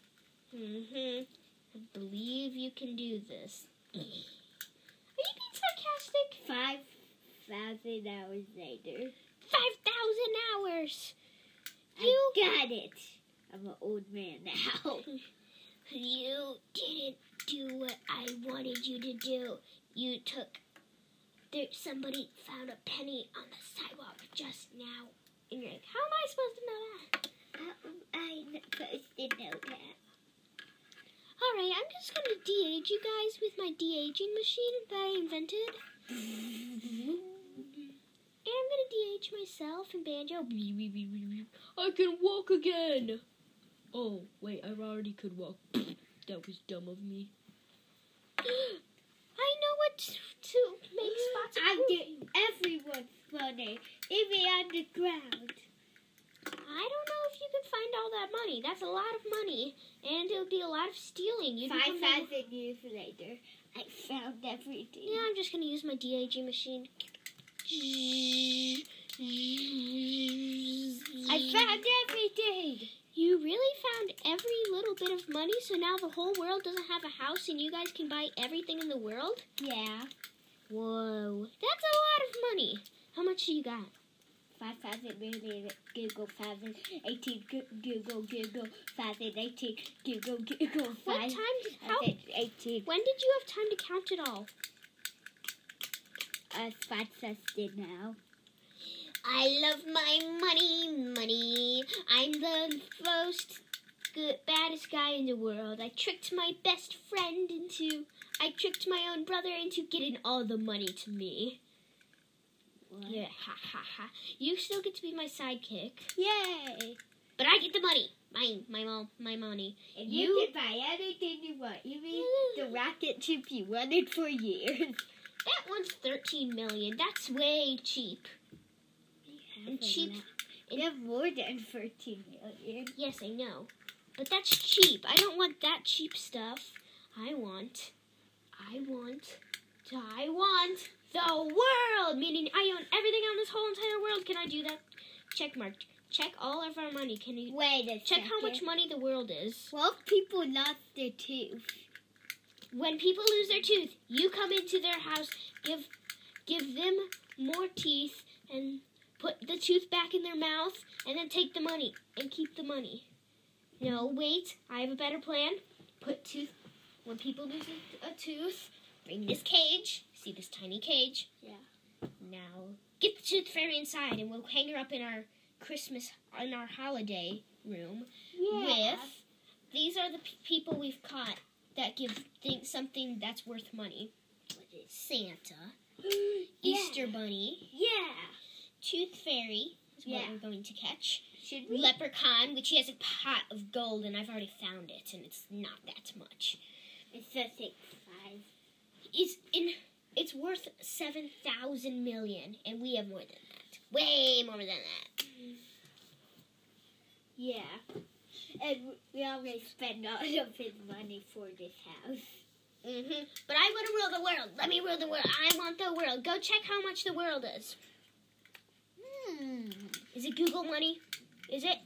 I believe you can do this. Are you being sarcastic? 5,000 hours later. 5,000 hours. You got it. I'm an old man now. You didn't do what I wanted you to do. You took... somebody found a penny on the sidewalk just now. And you're like, how am I supposed to know that? I'm supposed to know that. Alright, I'm just going to de-age you guys with my de-aging machine that I invented. And I'm going to de-age myself and Banjo. I can walk again. Oh, wait, I already could walk. That was dumb of me. I know what to make Spots I'll poop. get everyone's money, even on the ground. I don't know if you can find all that money. That's a lot of money. And it would be a lot of stealing. 5,000 years later, I found everything. Yeah, I'm just going to use my de-aging machine. I found everything. You really found every little bit of money, so now the whole world doesn't have a house and you guys can buy everything in the world? Yeah. Whoa. That's a lot of money. How much do you got? 5,000 million, Google 5,018, Google 5,018, Google 5,018. When did you have time to count it all? Spot says did now. I love my money. I'm the most baddest guy in the world. I tricked my own brother into getting all the money to me. What? Yeah, ha ha ha. You still get to be my sidekick, Yay! but I get the money. My money. And you can buy anything you want. You mean the rocket ship you wanted for years. That one's 13 million. That's way cheap. And cheap. You have more than 13 million. Yes, I know. But that's cheap. I don't want that cheap stuff. I want the world! Meaning I own everything on this whole entire world. Can I do that? Check mark. Check all of our money. Can you Wait a check second. how much money the world is? Well, people lost their tooth. When people lose their tooth, you come into their house, give them more teeth, and put the tooth back in their mouth, and then take the money and keep the money. No, wait. I have a better plan. When people lose a tooth, bring this cage. See this tiny cage? Yeah. Now, get the tooth fairy inside, and we'll hang her up in our holiday room. Yeah. These are the people we've caught that think something that's worth money. Santa, Easter Bunny, Tooth Fairy is what we're going to catch. Should we? Leprechaun, which he has a pot of gold, and I've already found it, and it's not that much. It's a 6-5. It's worth 7,000 million, and we have more than that. Way more than that. Yeah. And we always spend all of his money for this house. But I want to rule the world. Let me rule the world. I want the world. Go check how much the world is. Is it Google money? Is it?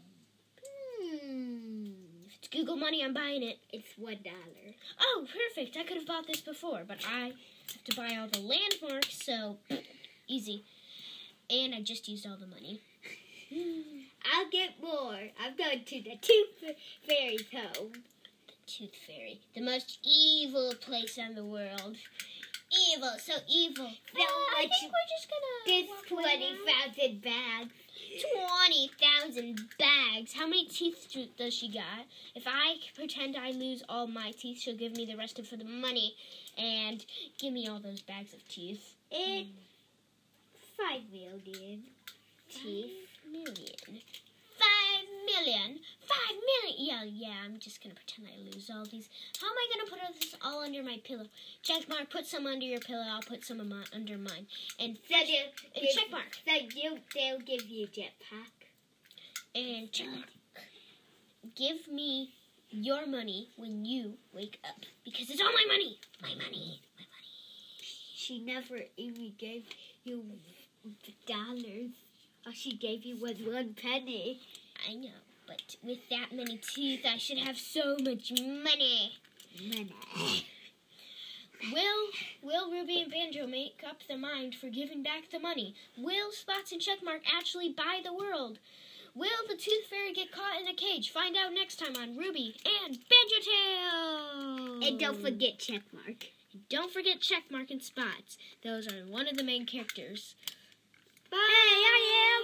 If it's Google money, I'm buying it. It's $1. Oh, perfect. I could have bought this before, but I have to buy all the landmarks, so easy. And I just used all the money. I'll get more. I'm going to the Tooth Fairy's home. The Tooth Fairy. The most evil place in the world. Evil, so evil. I think we're just This gonna... 20,000 bags. 20,000 bags. How many teeth does she got? If I pretend I lose all my teeth, she'll give me the rest of the money and give me all those bags of teeth. It's 5 million teeth. 5 million. 5 million. 5 million. Yeah, I'm just going to pretend I lose all these. How am I going to put this all under my pillow? Checkmark, put some under your pillow. I'll put some under mine. And checkmark. They'll give you jetpack. And checkmark. Give me your money when you wake up. Because it's all my money. My money. My money. She never even gave you dollars. All she gave you was 1 penny. I know, but with that many teeth, I should have so much money. Will Ruby and Banjo make up their mind for giving back the money? Will Spots and Checkmark actually buy the world? Will the Tooth Fairy get caught in a cage? Find out next time on Ruby and Banjo Tales! And don't forget Checkmark. Don't forget Checkmark and Spots. Those are one of the main characters. Bye! Hey, I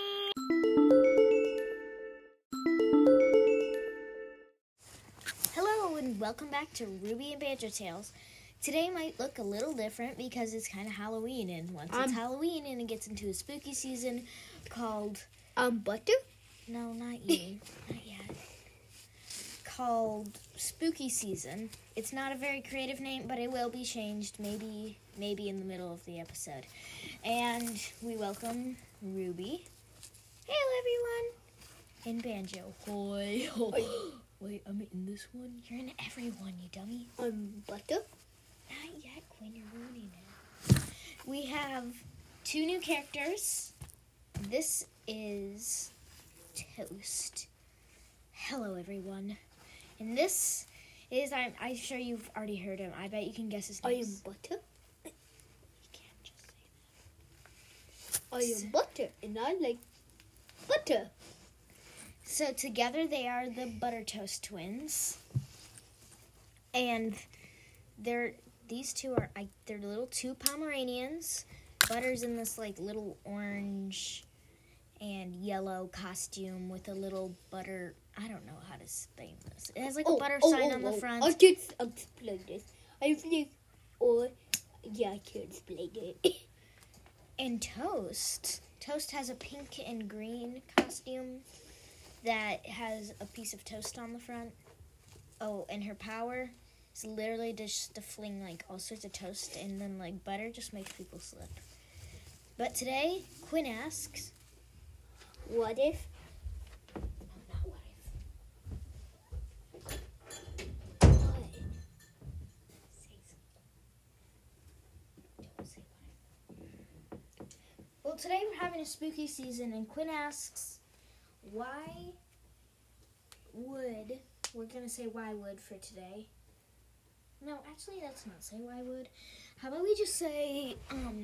am! Hello and welcome back to Ruby and Banjo Tales. Today might look a little different because it's kind of Halloween, and once it's Halloween and it gets into a spooky season called... Butter? No, not you. Not yet. Called Spooky Season. It's not a very creative name, but it will be changed maybe in the middle of the episode. And we welcome Ruby. Hello, everyone. And Banjo. Hoi. Wait, I'm in this one? You're in every one, you dummy. Butter? Not yet, Quinn. You're ruining it. We have 2 new characters. This is Toast. Hello, everyone. And this is, I'm sure you've already heard him. I bet you can guess his name. I am Butter. You can't just say that. I am Butter, and I like butter. So together they are the Butter Toast twins. And these two are, they're little 2 Pomeranians. Butter's in this like little orange and yellow costume with a little butter, I don't know how to explain this. It has like a butter sign on the front. I can explain this. I can explain it. And Toast has a pink and green costume that has a piece of toast on the front. Oh, and her power is literally just to fling like all sorts of toast, and then like butter just makes people slip. But today, Quinn asks, what if? Oh, not what if. What? Say something. Don't say what if. Well, today we're having a spooky season, and Quinn asks, why would, we're going to say why would for today. No, actually, let's not say why would. How about we just say,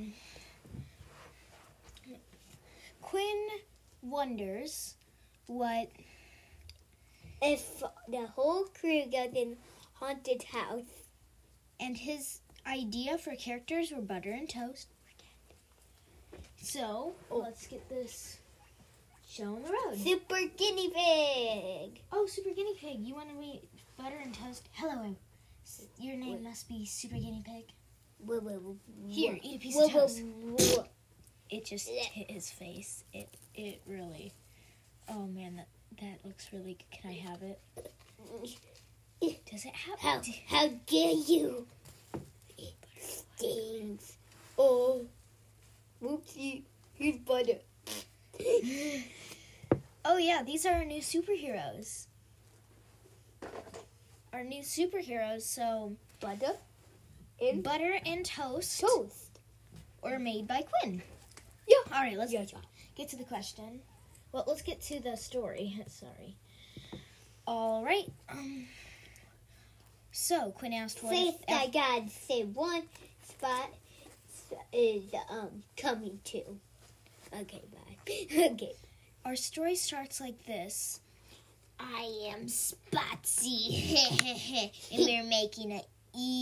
Quinn wonders what if the whole crew got in haunted house. And his idea for characters were Butter and Toast. So, let's get this show on the road. Super guinea pig. Oh, Super Guinea Pig. You want to meet Butter and Toast? Hello. Your name must be Super Guinea Pig. Here, eat a piece of toast. It just hit his face. It really... Oh, man, that looks really good. Can I have it? Does it have? How dare you? It stings. Oh, whoopsie, here's butter. Oh yeah, these are our new superheroes. Our new superheroes. So Butter butter and toast, toast. or made by Quinn. Yeah. All right, let's Yeah. get to the question. Well, let's get to the story. Sorry. All right. So Quinn asked what. First, I gotta say one spot is coming to. Okay, bye. Okay. Our story starts like this. I am Spotsy, and we're making an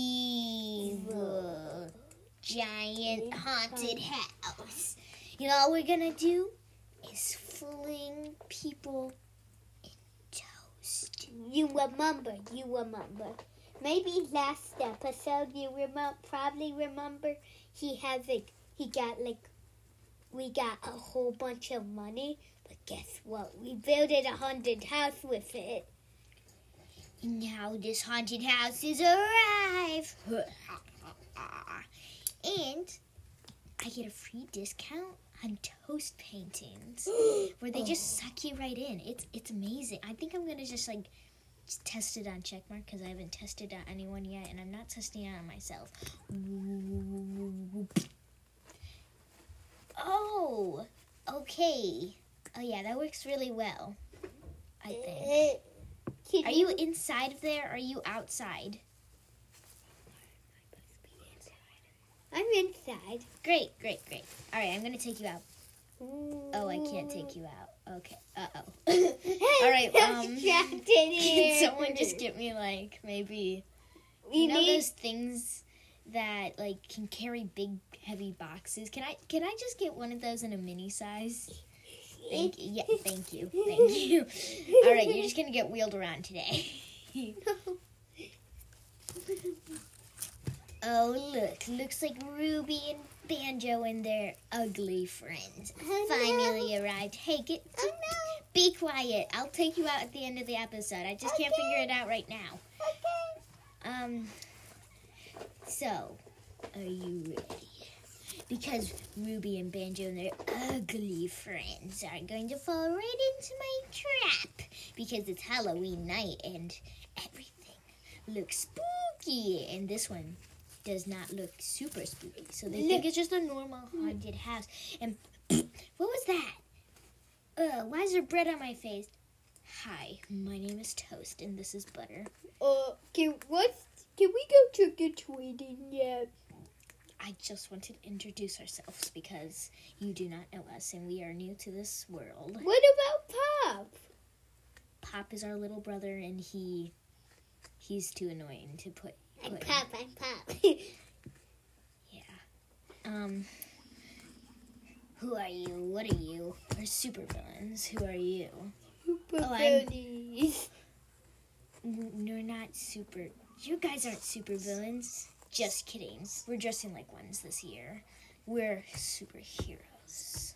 evil giant haunted house. You know all we're gonna do is fling people in toast. You remember. Maybe last episode you probably remember we got a whole bunch of money, but guess what? We built a haunted house with it. And now this haunted house is arrived. And I get a free discount on toast paintings where they just suck you right in. It's amazing. I think I'm going to just test it on Checkmark because I haven't tested it on anyone yet, and I'm not testing it on myself. Oh, okay. Oh, yeah, that works really well, I think. Are you inside of there, or are you outside? I'm inside. Great. All right, I'm going to take you out. Oh, I can't take you out. Okay. Uh-oh. All right, can someone just get me, maybe, those things that, can carry big, heavy boxes? Can I just get one of those in a mini size? Thank you. Yeah, thank you. All right, you're just going to get wheeled around today. Oh, look. Looks like Ruby and Banjo and their ugly friends finally arrived. Hey, be quiet. I'll take you out at the end of the episode. I just can't figure it out right now. Okay. So, are you ready? Because Ruby and Banjo and their ugly friends are going to fall right into my trap. Because it's Halloween night and everything looks spooky. And this one does not look super spooky. So they think it's just a normal haunted house. And what was that? Why is there bread on my face? Hi, my name is Toast and this is Butter. Can we go trick-or-treating yet? I just wanted to introduce ourselves because you do not know us and we are new to this world. What about Pop? Pop is our little brother and he's too annoying to put. I'm Pop. Yeah. Who are you? What are you? We're supervillains. Who are you? Supervillains. You're not super. You guys aren't supervillains. Just kidding. We're dressing like ones this year. We're superheroes.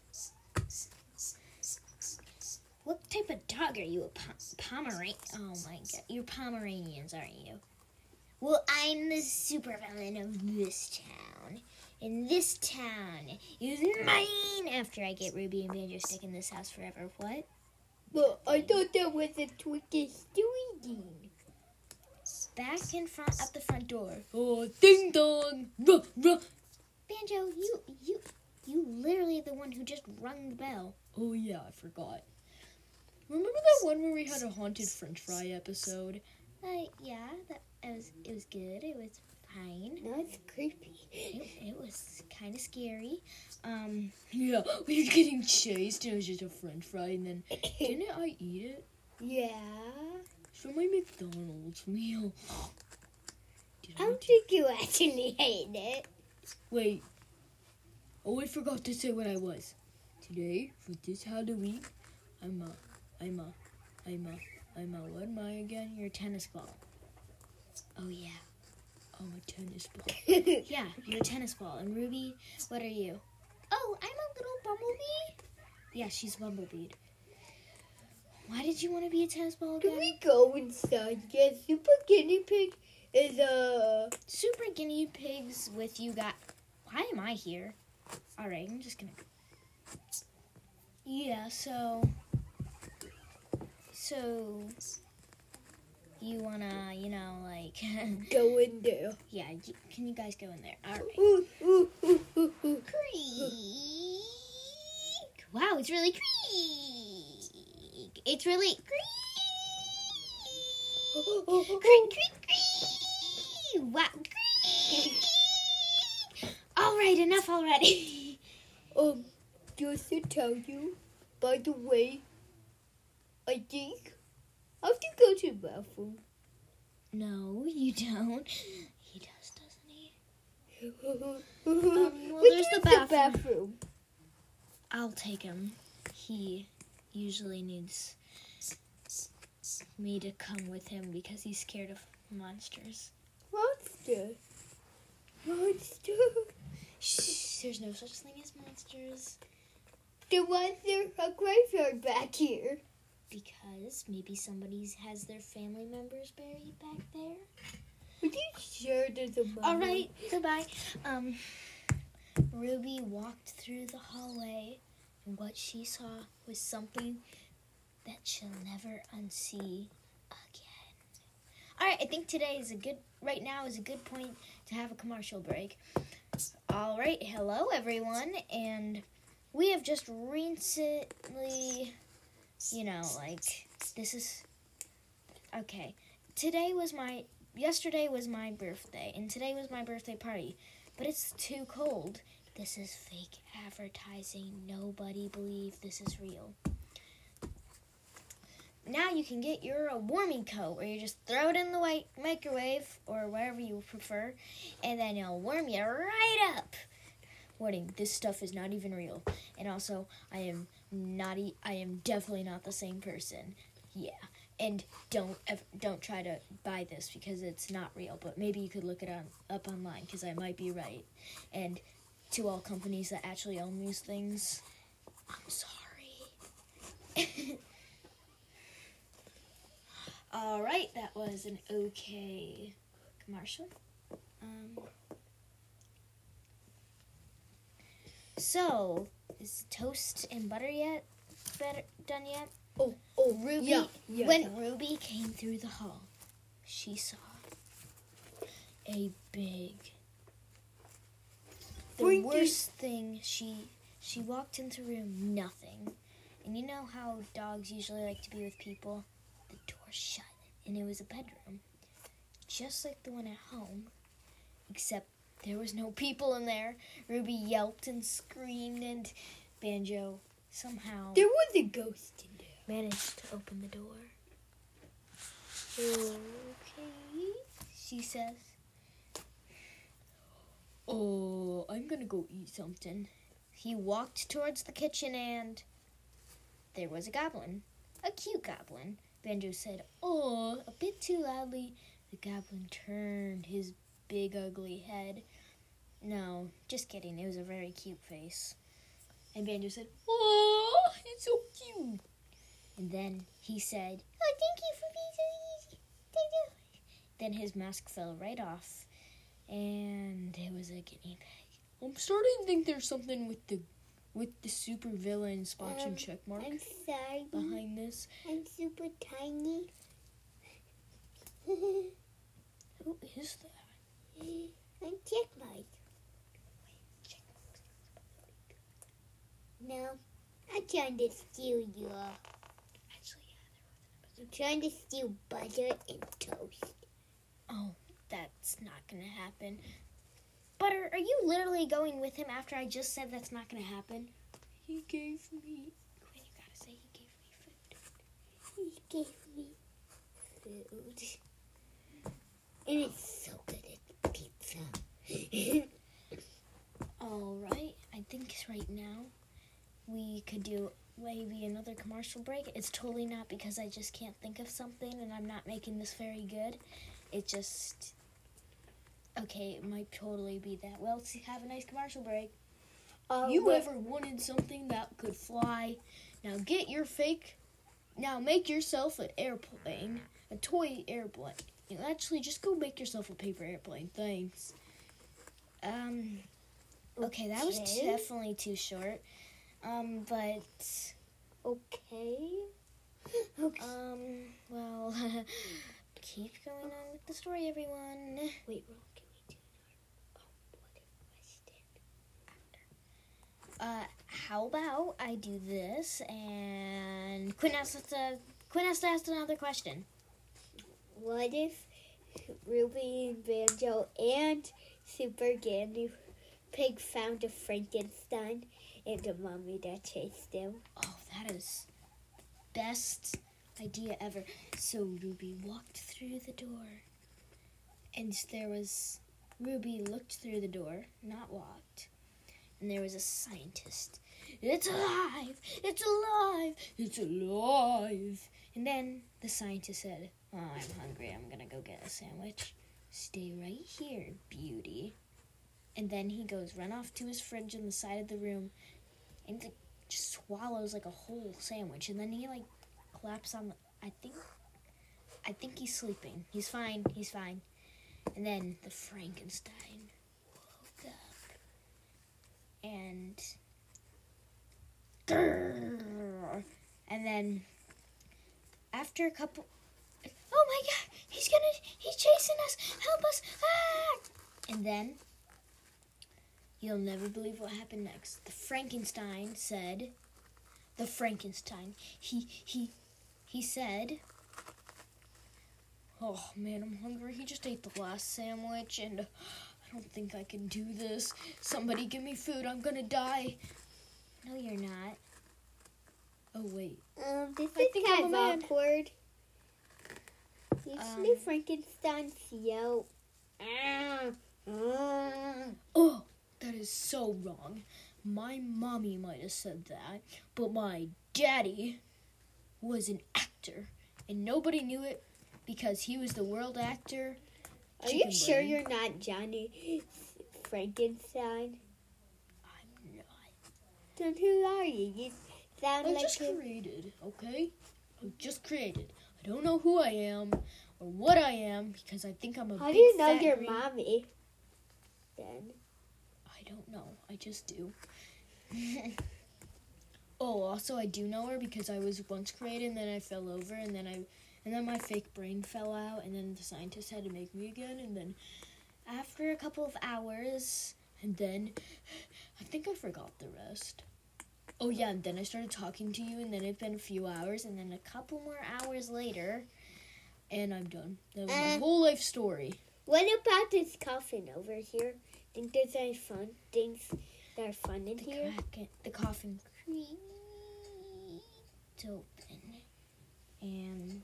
What type of dog are you? A Pomeranian? Oh my god. You're Pomeranians, aren't you? Well, I'm the supervillain of this town. And this town is mine after I get Ruby and Banjo stuck in this house forever. What? Well, I thought that was a trick-or-treating. Back in front at the front door. Oh, ding dong! Ruh, ruh. Banjo, you literally the one who just rung the bell. Oh yeah, I forgot. Remember that one where we had a haunted French fry episode? Yeah, it was good. It was fine. No, it's creepy. It was kind of scary. Yeah, we were getting chased and it was just a French fry and then didn't I eat it? Yeah. So my McDonald's meal. I don't think you actually ate it. Wait. Oh, I forgot to say what I was. Today, for this Halloween, I'm a, what am I again? You're a tennis ball. Oh, yeah. I'm a tennis ball. Yeah, you're a tennis ball. And Ruby, what are you? Oh, I'm a little bumblebee. Yeah, she's Bumblebee. Why did you want to be a tennis ball Can again? we go inside? Get Super Guinea Pig is Super guinea pigs with you guys. Why am I here? Alright, I'm just gonna. Yeah, so. You wanna, like. go in there. Yeah, can you guys go in there? Alright. Ooh, ooh, ooh, ooh, ooh. Creak. Wow, it's really creak. It's really creak. Creak, creak, creak. Wow, creak. All right, enough already. Just to tell you, by the way, I think I have to go to the bathroom. No, you don't. He does, doesn't he? Well, there's the bathroom. I'll take him. He usually needs me to come with him because he's scared of monsters. Monster. Shh, there's no such thing as monsters. There was a graveyard back here. Because maybe somebody has their family members buried back there. Are you sure there's a mummy? All right, goodbye. Ruby walked through the hallway, and what she saw was something that she'll never unsee again. All right, I think right now is a good point to have a commercial break. All right, hello everyone, and we have just recently, this is okay. Yesterday was my birthday, and today was my birthday party, but it's too cold. This is fake advertising. Nobody believes this is real. Now you can get your warming coat, where you just throw it in the microwave, or wherever you prefer, and then it'll warm you right up. Warning, this stuff is not even real. And also, I am definitely not the same person. Yeah. And don't try to buy this because it's not real, but maybe you could look it up online because I might be right. And to all companies that actually own these things, I'm sorry. All right, that was an okay commercial. So, is toast and butter done yet? Oh, Ruby. Yeah. When Ruby came through the hall, she saw a big. The worst thing, she walked into the room, nothing. And you know how dogs usually like to be with people? The door shut, and it was a bedroom, just like the one at home, except there was no people in there. Ruby yelped and screamed, and Banjo somehow There was a ghost in there. managed to open the door. Okay, she says. Oh, I'm gonna go eat something. He walked towards the kitchen, and there was a goblin. A cute goblin. Banjo said, "Oh," a bit too loudly. The goblin turned his big ugly head. No, just kidding. It was a very cute face. And Banjo said, "Oh, it's so cute." And then he said, "Oh, thank you for being so easy. Thank you." Then his mask fell right off, and it was a guinea pig. I'm starting to think there's something with the super villain sponsor check mark I'm sorry. behind this. I'm super tiny. Who is that? I'm Checkmate. No, I'm trying to steal your. Actually, yeah, I'm trying to steal butter and toast. Oh, that's not gonna happen. Butter, are you literally going with him after I just said that's not gonna happen? He gave me. Quinn, you gotta say he gave me food. He gave me food. And it's so good at pizza. Alright, I think right now we could do maybe another commercial break. It's totally not because I just can't think of something and I'm not making this very good. It just... Okay, it might totally be that. Well, let's have a nice commercial break. You ever wanted something that could fly? Now get your fake Now make yourself an airplane, a toy airplane. Actually, just go make yourself a paper airplane. Thanks. Okay, that was Okay. definitely too short. But Okay. Okay. well, keep going on with the story, everyone. Wait, Ron, can we do another? Oh, what if I stand? How about I do this and Quinn has to ask another question. What if Ruby and Banjo and Super Candy Pig found a Frankenstein and a mummy that chased them? Oh, that is best idea ever. So Ruby walked through the door, and Ruby looked through the door, not walked, and there was a scientist. It's alive! It's alive! It's alive! And then the scientist said, "Oh, I'm hungry. I'm gonna go get a sandwich. Stay right here, beauty." And then he goes run off to his fridge on the side of the room and just swallows like a whole sandwich. And then he like collapses on the. I think he's sleeping. He's fine. He's fine. And then the Frankenstein woke up and then after a couple. Oh my God! He's chasing us! Help us! Ah! And then. You'll never believe what happened next. The Frankenstein said, he said, "Oh man, I'm hungry. He just ate the last sandwich and I don't think I can do this. Somebody give me food. I'm gonna die." No, you're not. Oh, wait. This I is think I'm a kind man. of awkward. Usually Frankenstein's yell. Oh, that is so wrong. My mommy might have said that, but my daddy was an actor, and nobody knew it because he was the world actor. Are you Chicken sure brain. you're not Johnny Frankenstein? I'm not. Then who are you? You sound I like just him. created, okay? I just created. I don't know who I am or what I am because I think I'm a How big do you know fat your green- mommy? Then I don't know. I just do. Oh, also I do know her because I was once created and then I fell over and then my fake brain fell out and then the scientist had to make me again and then after a couple of hours and then I think I forgot the rest. Oh yeah, and then I started talking to you and then it's been a few hours and then a couple more hours later and I'm done. That was my whole life story. what about this coffin over here? Think there's any fun things that are fun in here? The coffin creaked open, and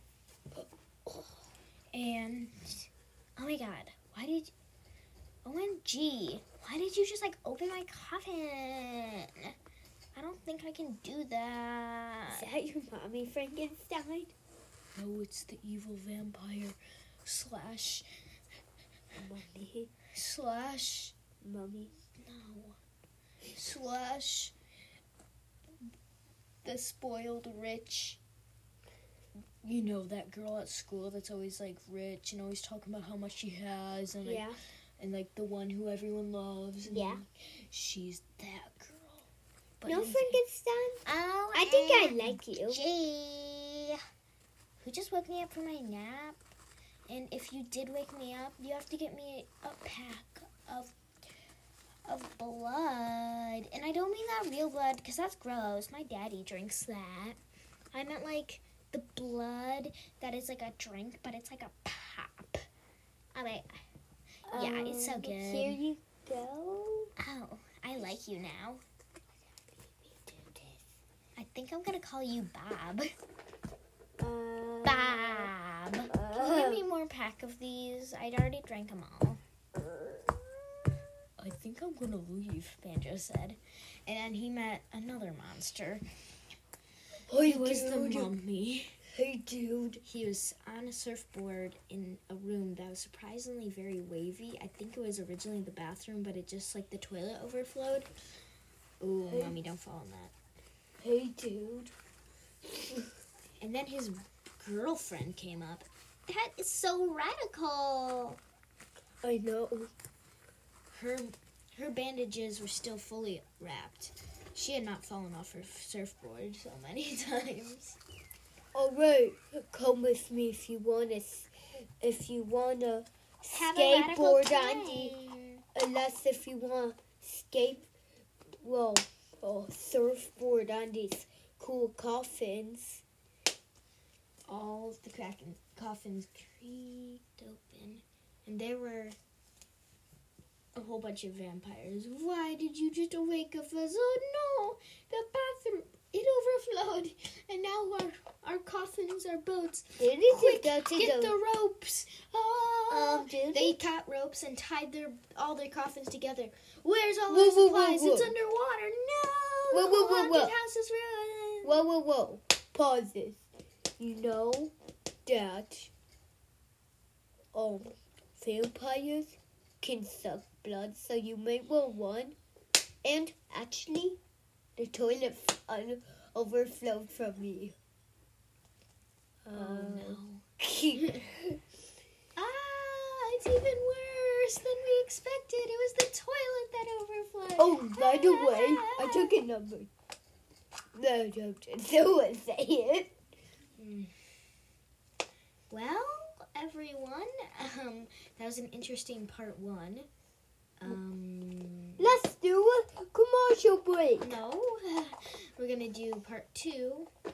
oh my God, OMG, why did you just like open my coffin? I don't think I can do that. Is that your mommy, Frankenstein? No, it's the evil vampire slash Mommy. no slash the spoiled rich. You know, that girl at school that's always like rich and always talking about how much she has and like, Yeah. and like the one who everyone loves. And Yeah. she's that girl. But No in- Frankenstein? Oh, I think I like you. Gee, who just woke me up from my nap? And if you did wake me up, you have to get me a pack of blood. And I don't mean that real blood, because that's gross. My daddy drinks that. I meant like the blood that is like a drink, but it's like a pop. All right. Yeah, it's so good. Here you go. Oh, I like you now. I think I'm gonna call you Bob. Bob. Can you give me more pack of these? I'd already drank them all. I think I'm gonna leave, Banjo said. And then he met another monster. Hey, It was the dude. mummy. Hey, dude. He was on a surfboard in a room that was surprisingly very wavy. I think it was originally the bathroom, but it just like the toilet overflowed. Ooh, Hey. Mommy, don't fall in that. Hey, dude. and then his girlfriend came up. That is so radical. I know. Her bandages were still fully wrapped. She had not fallen off her surfboard so many times. All right, come with me if you wanna Have a radical skateboard on the. time. Unless if you want surfboard on these cool coffins. All of the coffins creaked open, and there were a whole bunch of vampires. Why did you just wake up us? Oh no, the bathroom, it overflowed, and now our coffins are boats. Quick, get the ropes. Oh, they got ropes and tied all their coffins together. Where's all our supplies? It's underwater. No, the haunted house is ruined. Whoa. Pause this. You know that vampires can suck blood, so you might want one. And actually, the toilet overflowed from me. Oh no. It's even worse than we expected. It was the toilet that overflowed. Oh, by the way, I took a number. No, don't say it. Well, everyone, that was an interesting part 1. Let's do a commercial break. No, we're gonna do part 2.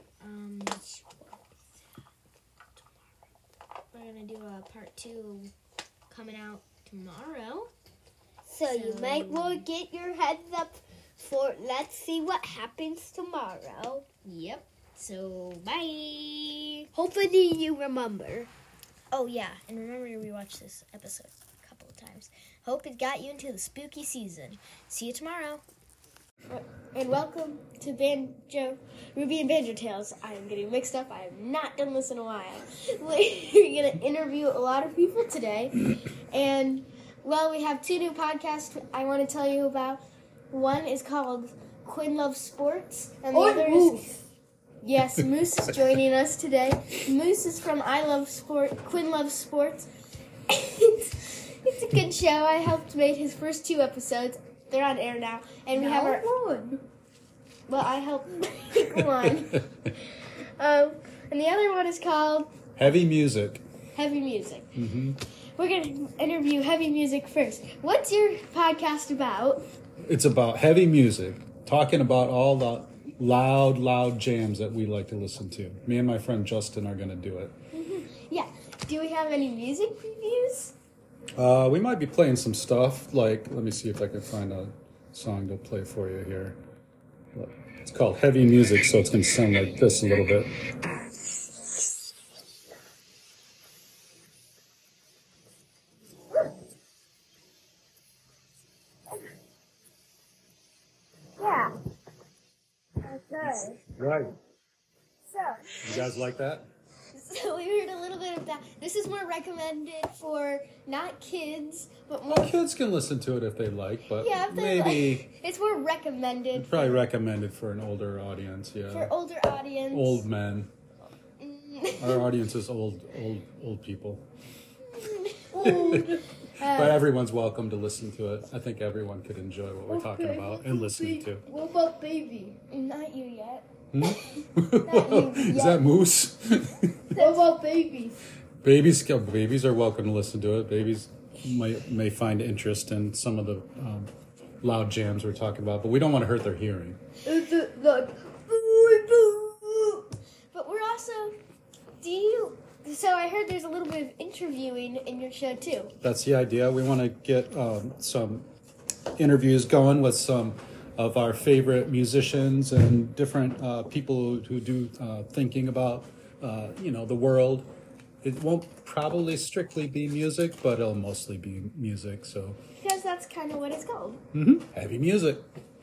We're gonna do a part 2 coming out tomorrow. So you might want to get your heads up for let's see what happens tomorrow. Yep. So, bye. Hopefully you remember. Oh, yeah, and remember to rewatch this episode a couple of times. Hope it got you into the spooky season. See you tomorrow. And welcome to Ruby and Banjo Tales. I am getting mixed up. I have not done this in a while. We're going to interview a lot of people today. And, well, we have 2 new podcasts I want to tell you about. One is called Quinn Loves Sports. And the other is... Yes, Moose is joining us today. Moose is from I Love Sport, Quinn Loves Sports. It's a good show. I helped make his first 2 episodes. They're on air now. And we have our own. Well, I helped make one. And the other one is called Heavy Music. Heavy Music. Mm-hmm. We're going to interview Heavy Music first. What's your podcast about? It's about heavy music, talking about all the loud jams that we like to listen to. Me and my friend Justin are going to do it. Yeah. Do we have any music previews? We might be playing some stuff, like, let me see if I can find a song to play for you here. It's called Heavy Music, so it's going to sound like this a little bit. Yeah. Okay. Right. So, You guys like that? So we heard a little bit of that. This is more recommended for not kids, but more. Well, kids can listen to it if they like, but Yeah, if they maybe like. It's more recommended probably recommended for an older audience. Yeah, for older audience. old men. Our audience is old people. Old. But everyone's welcome to listen to it. I think everyone could enjoy what we're talking about and listening to. What about baby? Not you yet. Is that Moose? What about baby? Babies are welcome to listen to it. Babies may find interest in some of the loud jams we're talking about, but we don't want to hurt their hearing. Is it like? But we're also. So I heard there's a little bit of interviewing in your show too. That's the idea. We want to get some interviews going with some of our favorite musicians and different people who do thinking about, the world. It won't probably strictly be music, but it'll mostly be music. So Because that's kind of what it's called. Heavy music.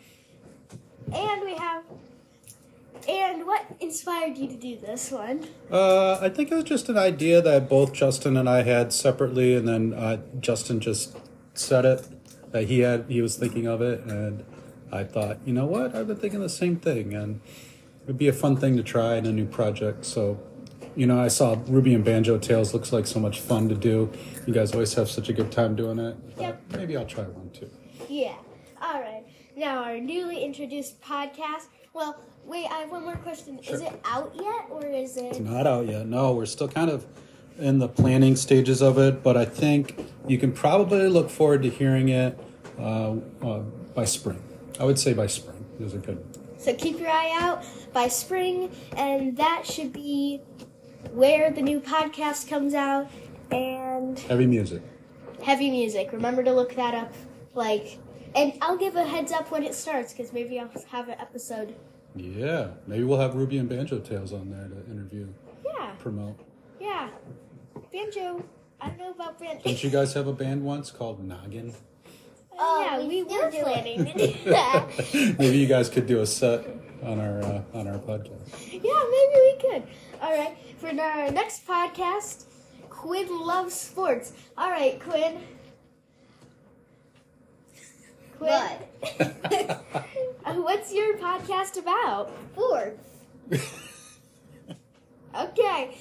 And what inspired you to do this one? I think it was just an idea that both Justin and I had separately, and then Justin just said it. That he was thinking of it, and I thought, you know what? I've been thinking the same thing, and it'd be a fun thing to try in a new project. So, I saw Ruby and Banjo Tales looks like so much fun to do. You guys always have such a good time doing it. Yep. Maybe I'll try one too. Yeah. All right. Now our newly introduced podcast. Well, wait, I have one more question. Sure. Is it out yet, or is it? It's not out yet. No, we're still kind of in the planning stages of it, but I think you can probably look forward to hearing it by spring. I would say by spring. Those are good. So keep your eye out by spring, and that should be where the new podcast comes out. And Heavy music. heavy music. Remember to look that up. And I'll give a heads up when it starts, because maybe I'll have an episode. Yeah, maybe we'll have Ruby and Banjo Tales on there to interview, Yeah. promote. Yeah. Banjo. I don't know about Banjo. Didn't you guys have a band once called Noggin? Yeah, we still were do it. planning to do that. Maybe you guys could do a set on our podcast. Yeah, maybe we could. All right, for our next podcast, Quinn loves sports. All right, Quinn. What? What's your podcast about? Sports. Okay.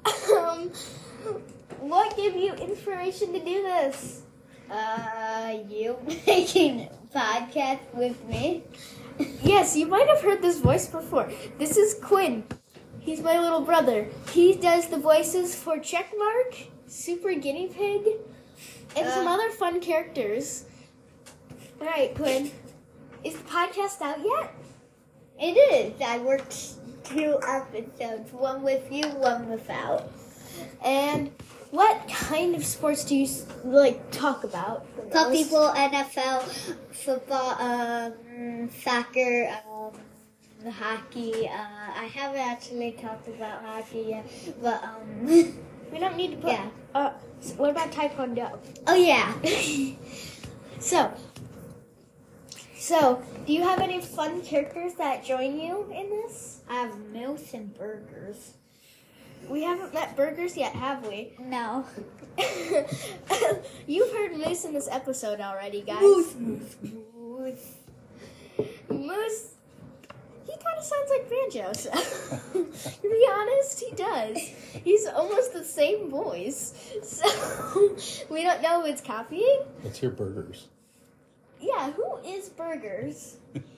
What gave you inspiration to do this? You making a podcast with me? Yes, you might have heard this voice before. This is Quinn. He's my little brother. He does the voices for Checkmark, Super Guinea Pig, and some other fun characters. All right, Quinn. Is the podcast out yet? It is. I worked 2 episodes. One with you, one without. And what kind of sports do you talk about? Some people, NFL, football, soccer, hockey. I haven't actually talked about hockey yet, but We don't need to put. Yeah. What about Taekwondo? Oh yeah. So, do you have any fun characters that join you in this? I have Moose and Burgers. We haven't met Burgers yet, have we? No. You've heard Moose in this episode already, guys. Moose. Moose. He kind of sounds like Banjo. So. To be honest, he does. He's almost the same voice. So we don't know who it's copying. Let's hear Burgers. Yeah, who is Burgers?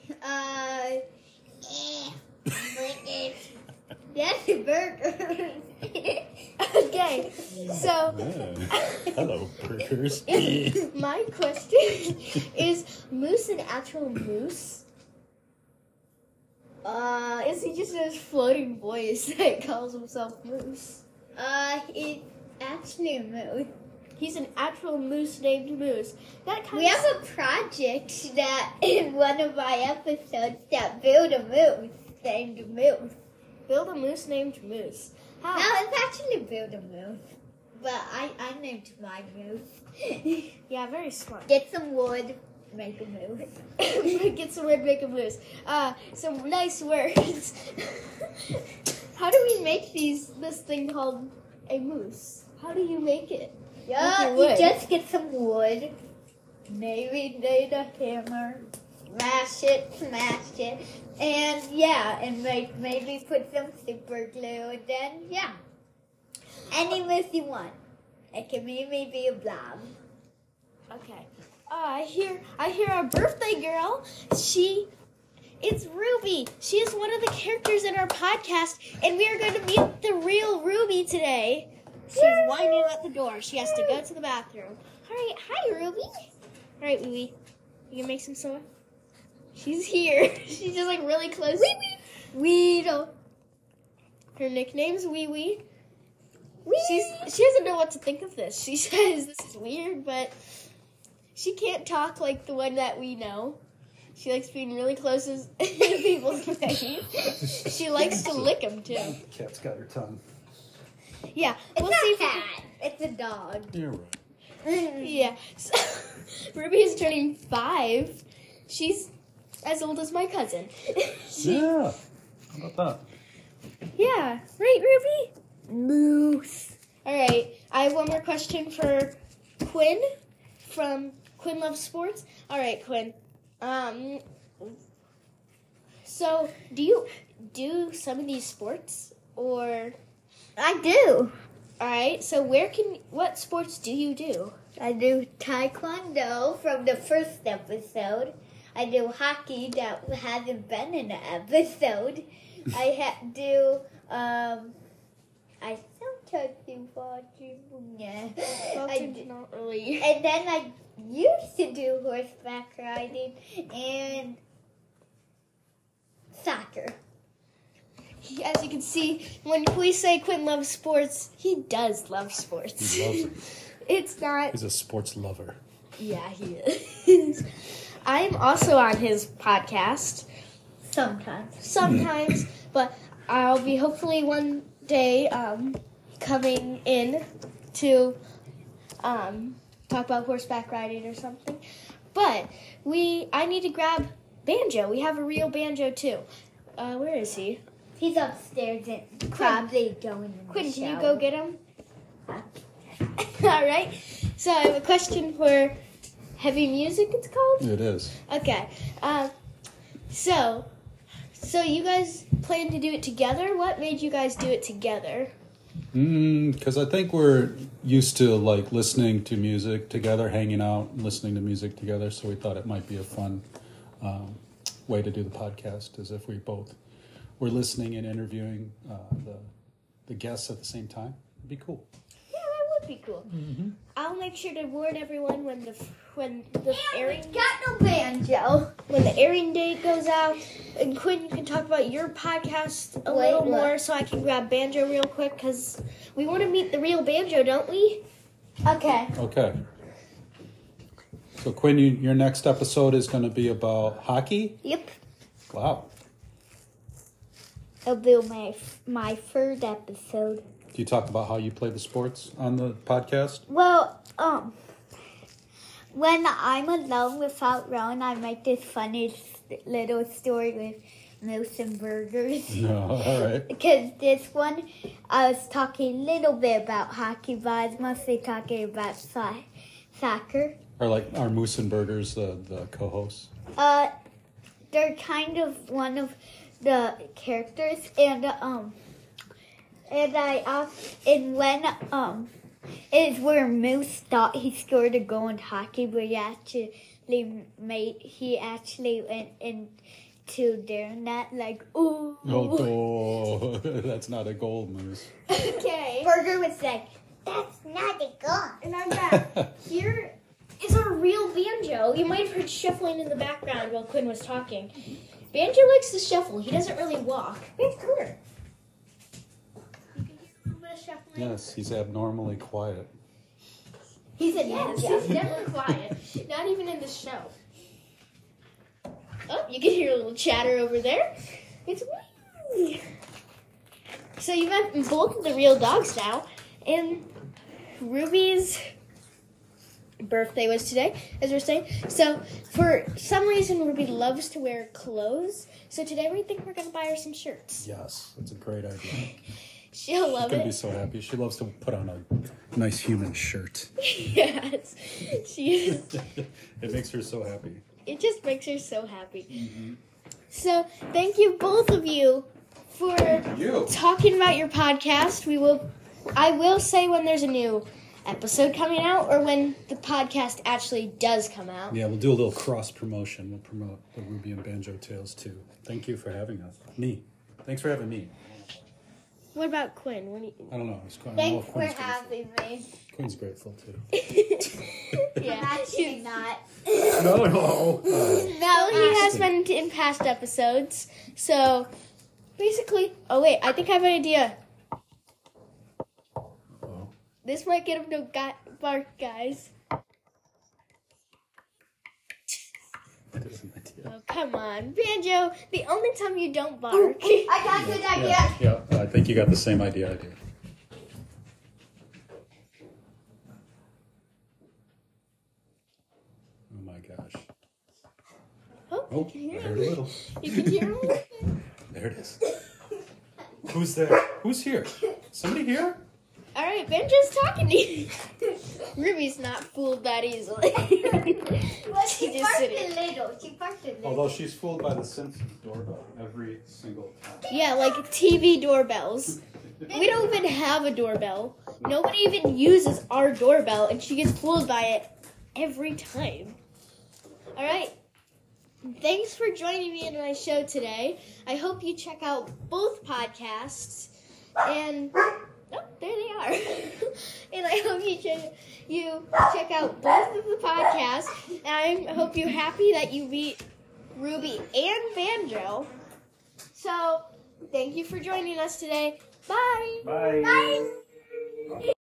Yes, Burgers. Okay, so Hello, Burgers. my question is Moose an actual moose? Is he just a floating voice that calls himself Moose? He's actually a moose. He's an actual moose named Moose. That kind We have a project that in one of my episodes that build a moose named Moose. build a moose named Moose. How? No, it's actually build a moose. But I named my moose. Yeah, very smart. Get some wood, make a moose. Get some wood, make a moose. Some nice words. How do we make this thing called a moose? How do you make it? Yeah, With your you wood. just get some wood, maybe need a hammer, smash it, and yeah, and maybe put some super glue, and then yeah, any moose you want. It can maybe be a blob. Okay. I hear our birthday girl. It's Ruby. She is one of the characters in our podcast, and we are going to meet the real Ruby today. She's whining at the door. She has to go to the bathroom. All right, hi Ruby. All right, Wee Wee, you gonna make some soda? She's here. She's just really close. Wee Wee. Weedle. Her nickname's Wee Wee. She doesn't know what to think of this. She says this is weird, but she can't talk like the one that we know. She likes being really close to people's face. She likes to lick them too. Cat's got her tongue. Yeah, It's we'll not see a cat. It's a dog. You're right. Yeah. So, Ruby is turning 5. She's as old as my cousin. Yeah. How about Yeah. Right, Ruby? Moose. All right. I have one more question for Quinn from Quinn Loves Sports. All right, Quinn. So, do do some of these sports? Or, I do. all right, so what sports do you do? I do taekwondo from the first episode. I do hockey that hasn't been in the episode. I do, I sometimes do volleyball. Volleyball's not really. And then I used to do horseback riding and soccer. As you can see, when we say Quinn loves sports, he does love sports. He loves it. It's not. He's a sports lover. Yeah, he is. I'm also on his podcast sometimes, but I'll be hopefully one day coming in to talk about horseback riding or something. But I need to grab Banjo. We have a real Banjo too. Where is he? He's upstairs and probably going in the Quinn, can you shower. go get him? All right. So I have a question for heavy music. It's called. It is. Okay. So you guys plan to do it together? What made you guys do it together? Because I think we're used to like listening to music together, hanging out, and listening to music together. So we thought it might be a fun way to do the podcast, as if we both were listening and interviewing the guests at the same time. It'd be cool. Yeah, that would be cool. Mm-hmm. I'll make sure to warn everyone when the airing Got no banjo. when the airing date goes out. And Quinn, you can talk about your podcast a Wait, little what? more, so I can grab Banjo real quick because we want to meet the real Banjo, don't we? Okay. Okay. So Quinn, your next episode is going to be about hockey. Yep. Wow. It'll be my third episode. Do you talk about how you play the sports on the podcast? Well, when I'm alone without Ron, I make this funny little story with Moose and Burgers. No. All right. Because this one, I was talking a little bit about hockey, but I was mostly talking about soccer. Or like our Moose and Burgers, the co-hosts. They're kind of one of the characters, and when is where Moose thought he scored a goal in hockey, but he actually went into their net like, ooh. Oh, that's not a goal, Moose. Okay. Burger was like, that's not a goal. And I'm back. Here is our real Banjo. You might have heard shuffling in the background while Quinn was talking. Banjo likes to shuffle. He doesn't really walk. It's clear. You can hear a little bit of shuffling. Yes, he's abnormally quiet. He's a Yes, ninja. he's never quiet. Not even in the show. Oh, you can hear a little chatter over there. It's wee. So you met both of the real dogs now. And Ruby's birthday was today, as we're saying. So for some reason, Ruby loves to wear clothes. So today we think we're going to buy her some shirts. Yes, that's a great idea. She'll love She's gonna be it. so happy. She loves to put on a nice human shirt. Yes, she is. It makes her so happy. It just makes her so happy. So thank you both of you for You. talking about your podcast. I will say when there's a new episode coming out or when the podcast actually does come out. Yeah, we'll do a little cross promotion. We'll promote the Ruby and Banjo Tales too. Thank you for having us. Me. Thanks for having me. What about Quinn? What do you... I don't know. It's quite, Thanks for Quinn's having me. Quinn's grateful too. Yeah. Actually not. No. No, he has been in past episodes. So basically, oh wait, I think I have an idea. Oh. This might get him to bark, guys. That is an idea. Oh, come on. Banjo, the only time you don't bark. I got a good idea. Yeah, I think you got the same idea I do. Oh my gosh. Oh, Oh, you can hear I heard him. a little. You can hear him? There it is. Who's there? Who's here? Somebody here? All right, Banjo's talking to you. Ruby's not fooled that easily. Well, She she just barked sitting. a little. She barked a little. Although she's fooled by the Simpsons doorbell every single time. Yeah, like TV doorbells. We don't even have a doorbell. Nobody even uses our doorbell, and she gets fooled by it every time. All right. Thanks for joining me in my show today. I hope you check out both podcasts. And oh, there they are. And I hope you check out both of the podcasts. And I hope you're happy that you meet Ruby and Banjo. So, thank you for joining us today. Bye. Bye. Bye.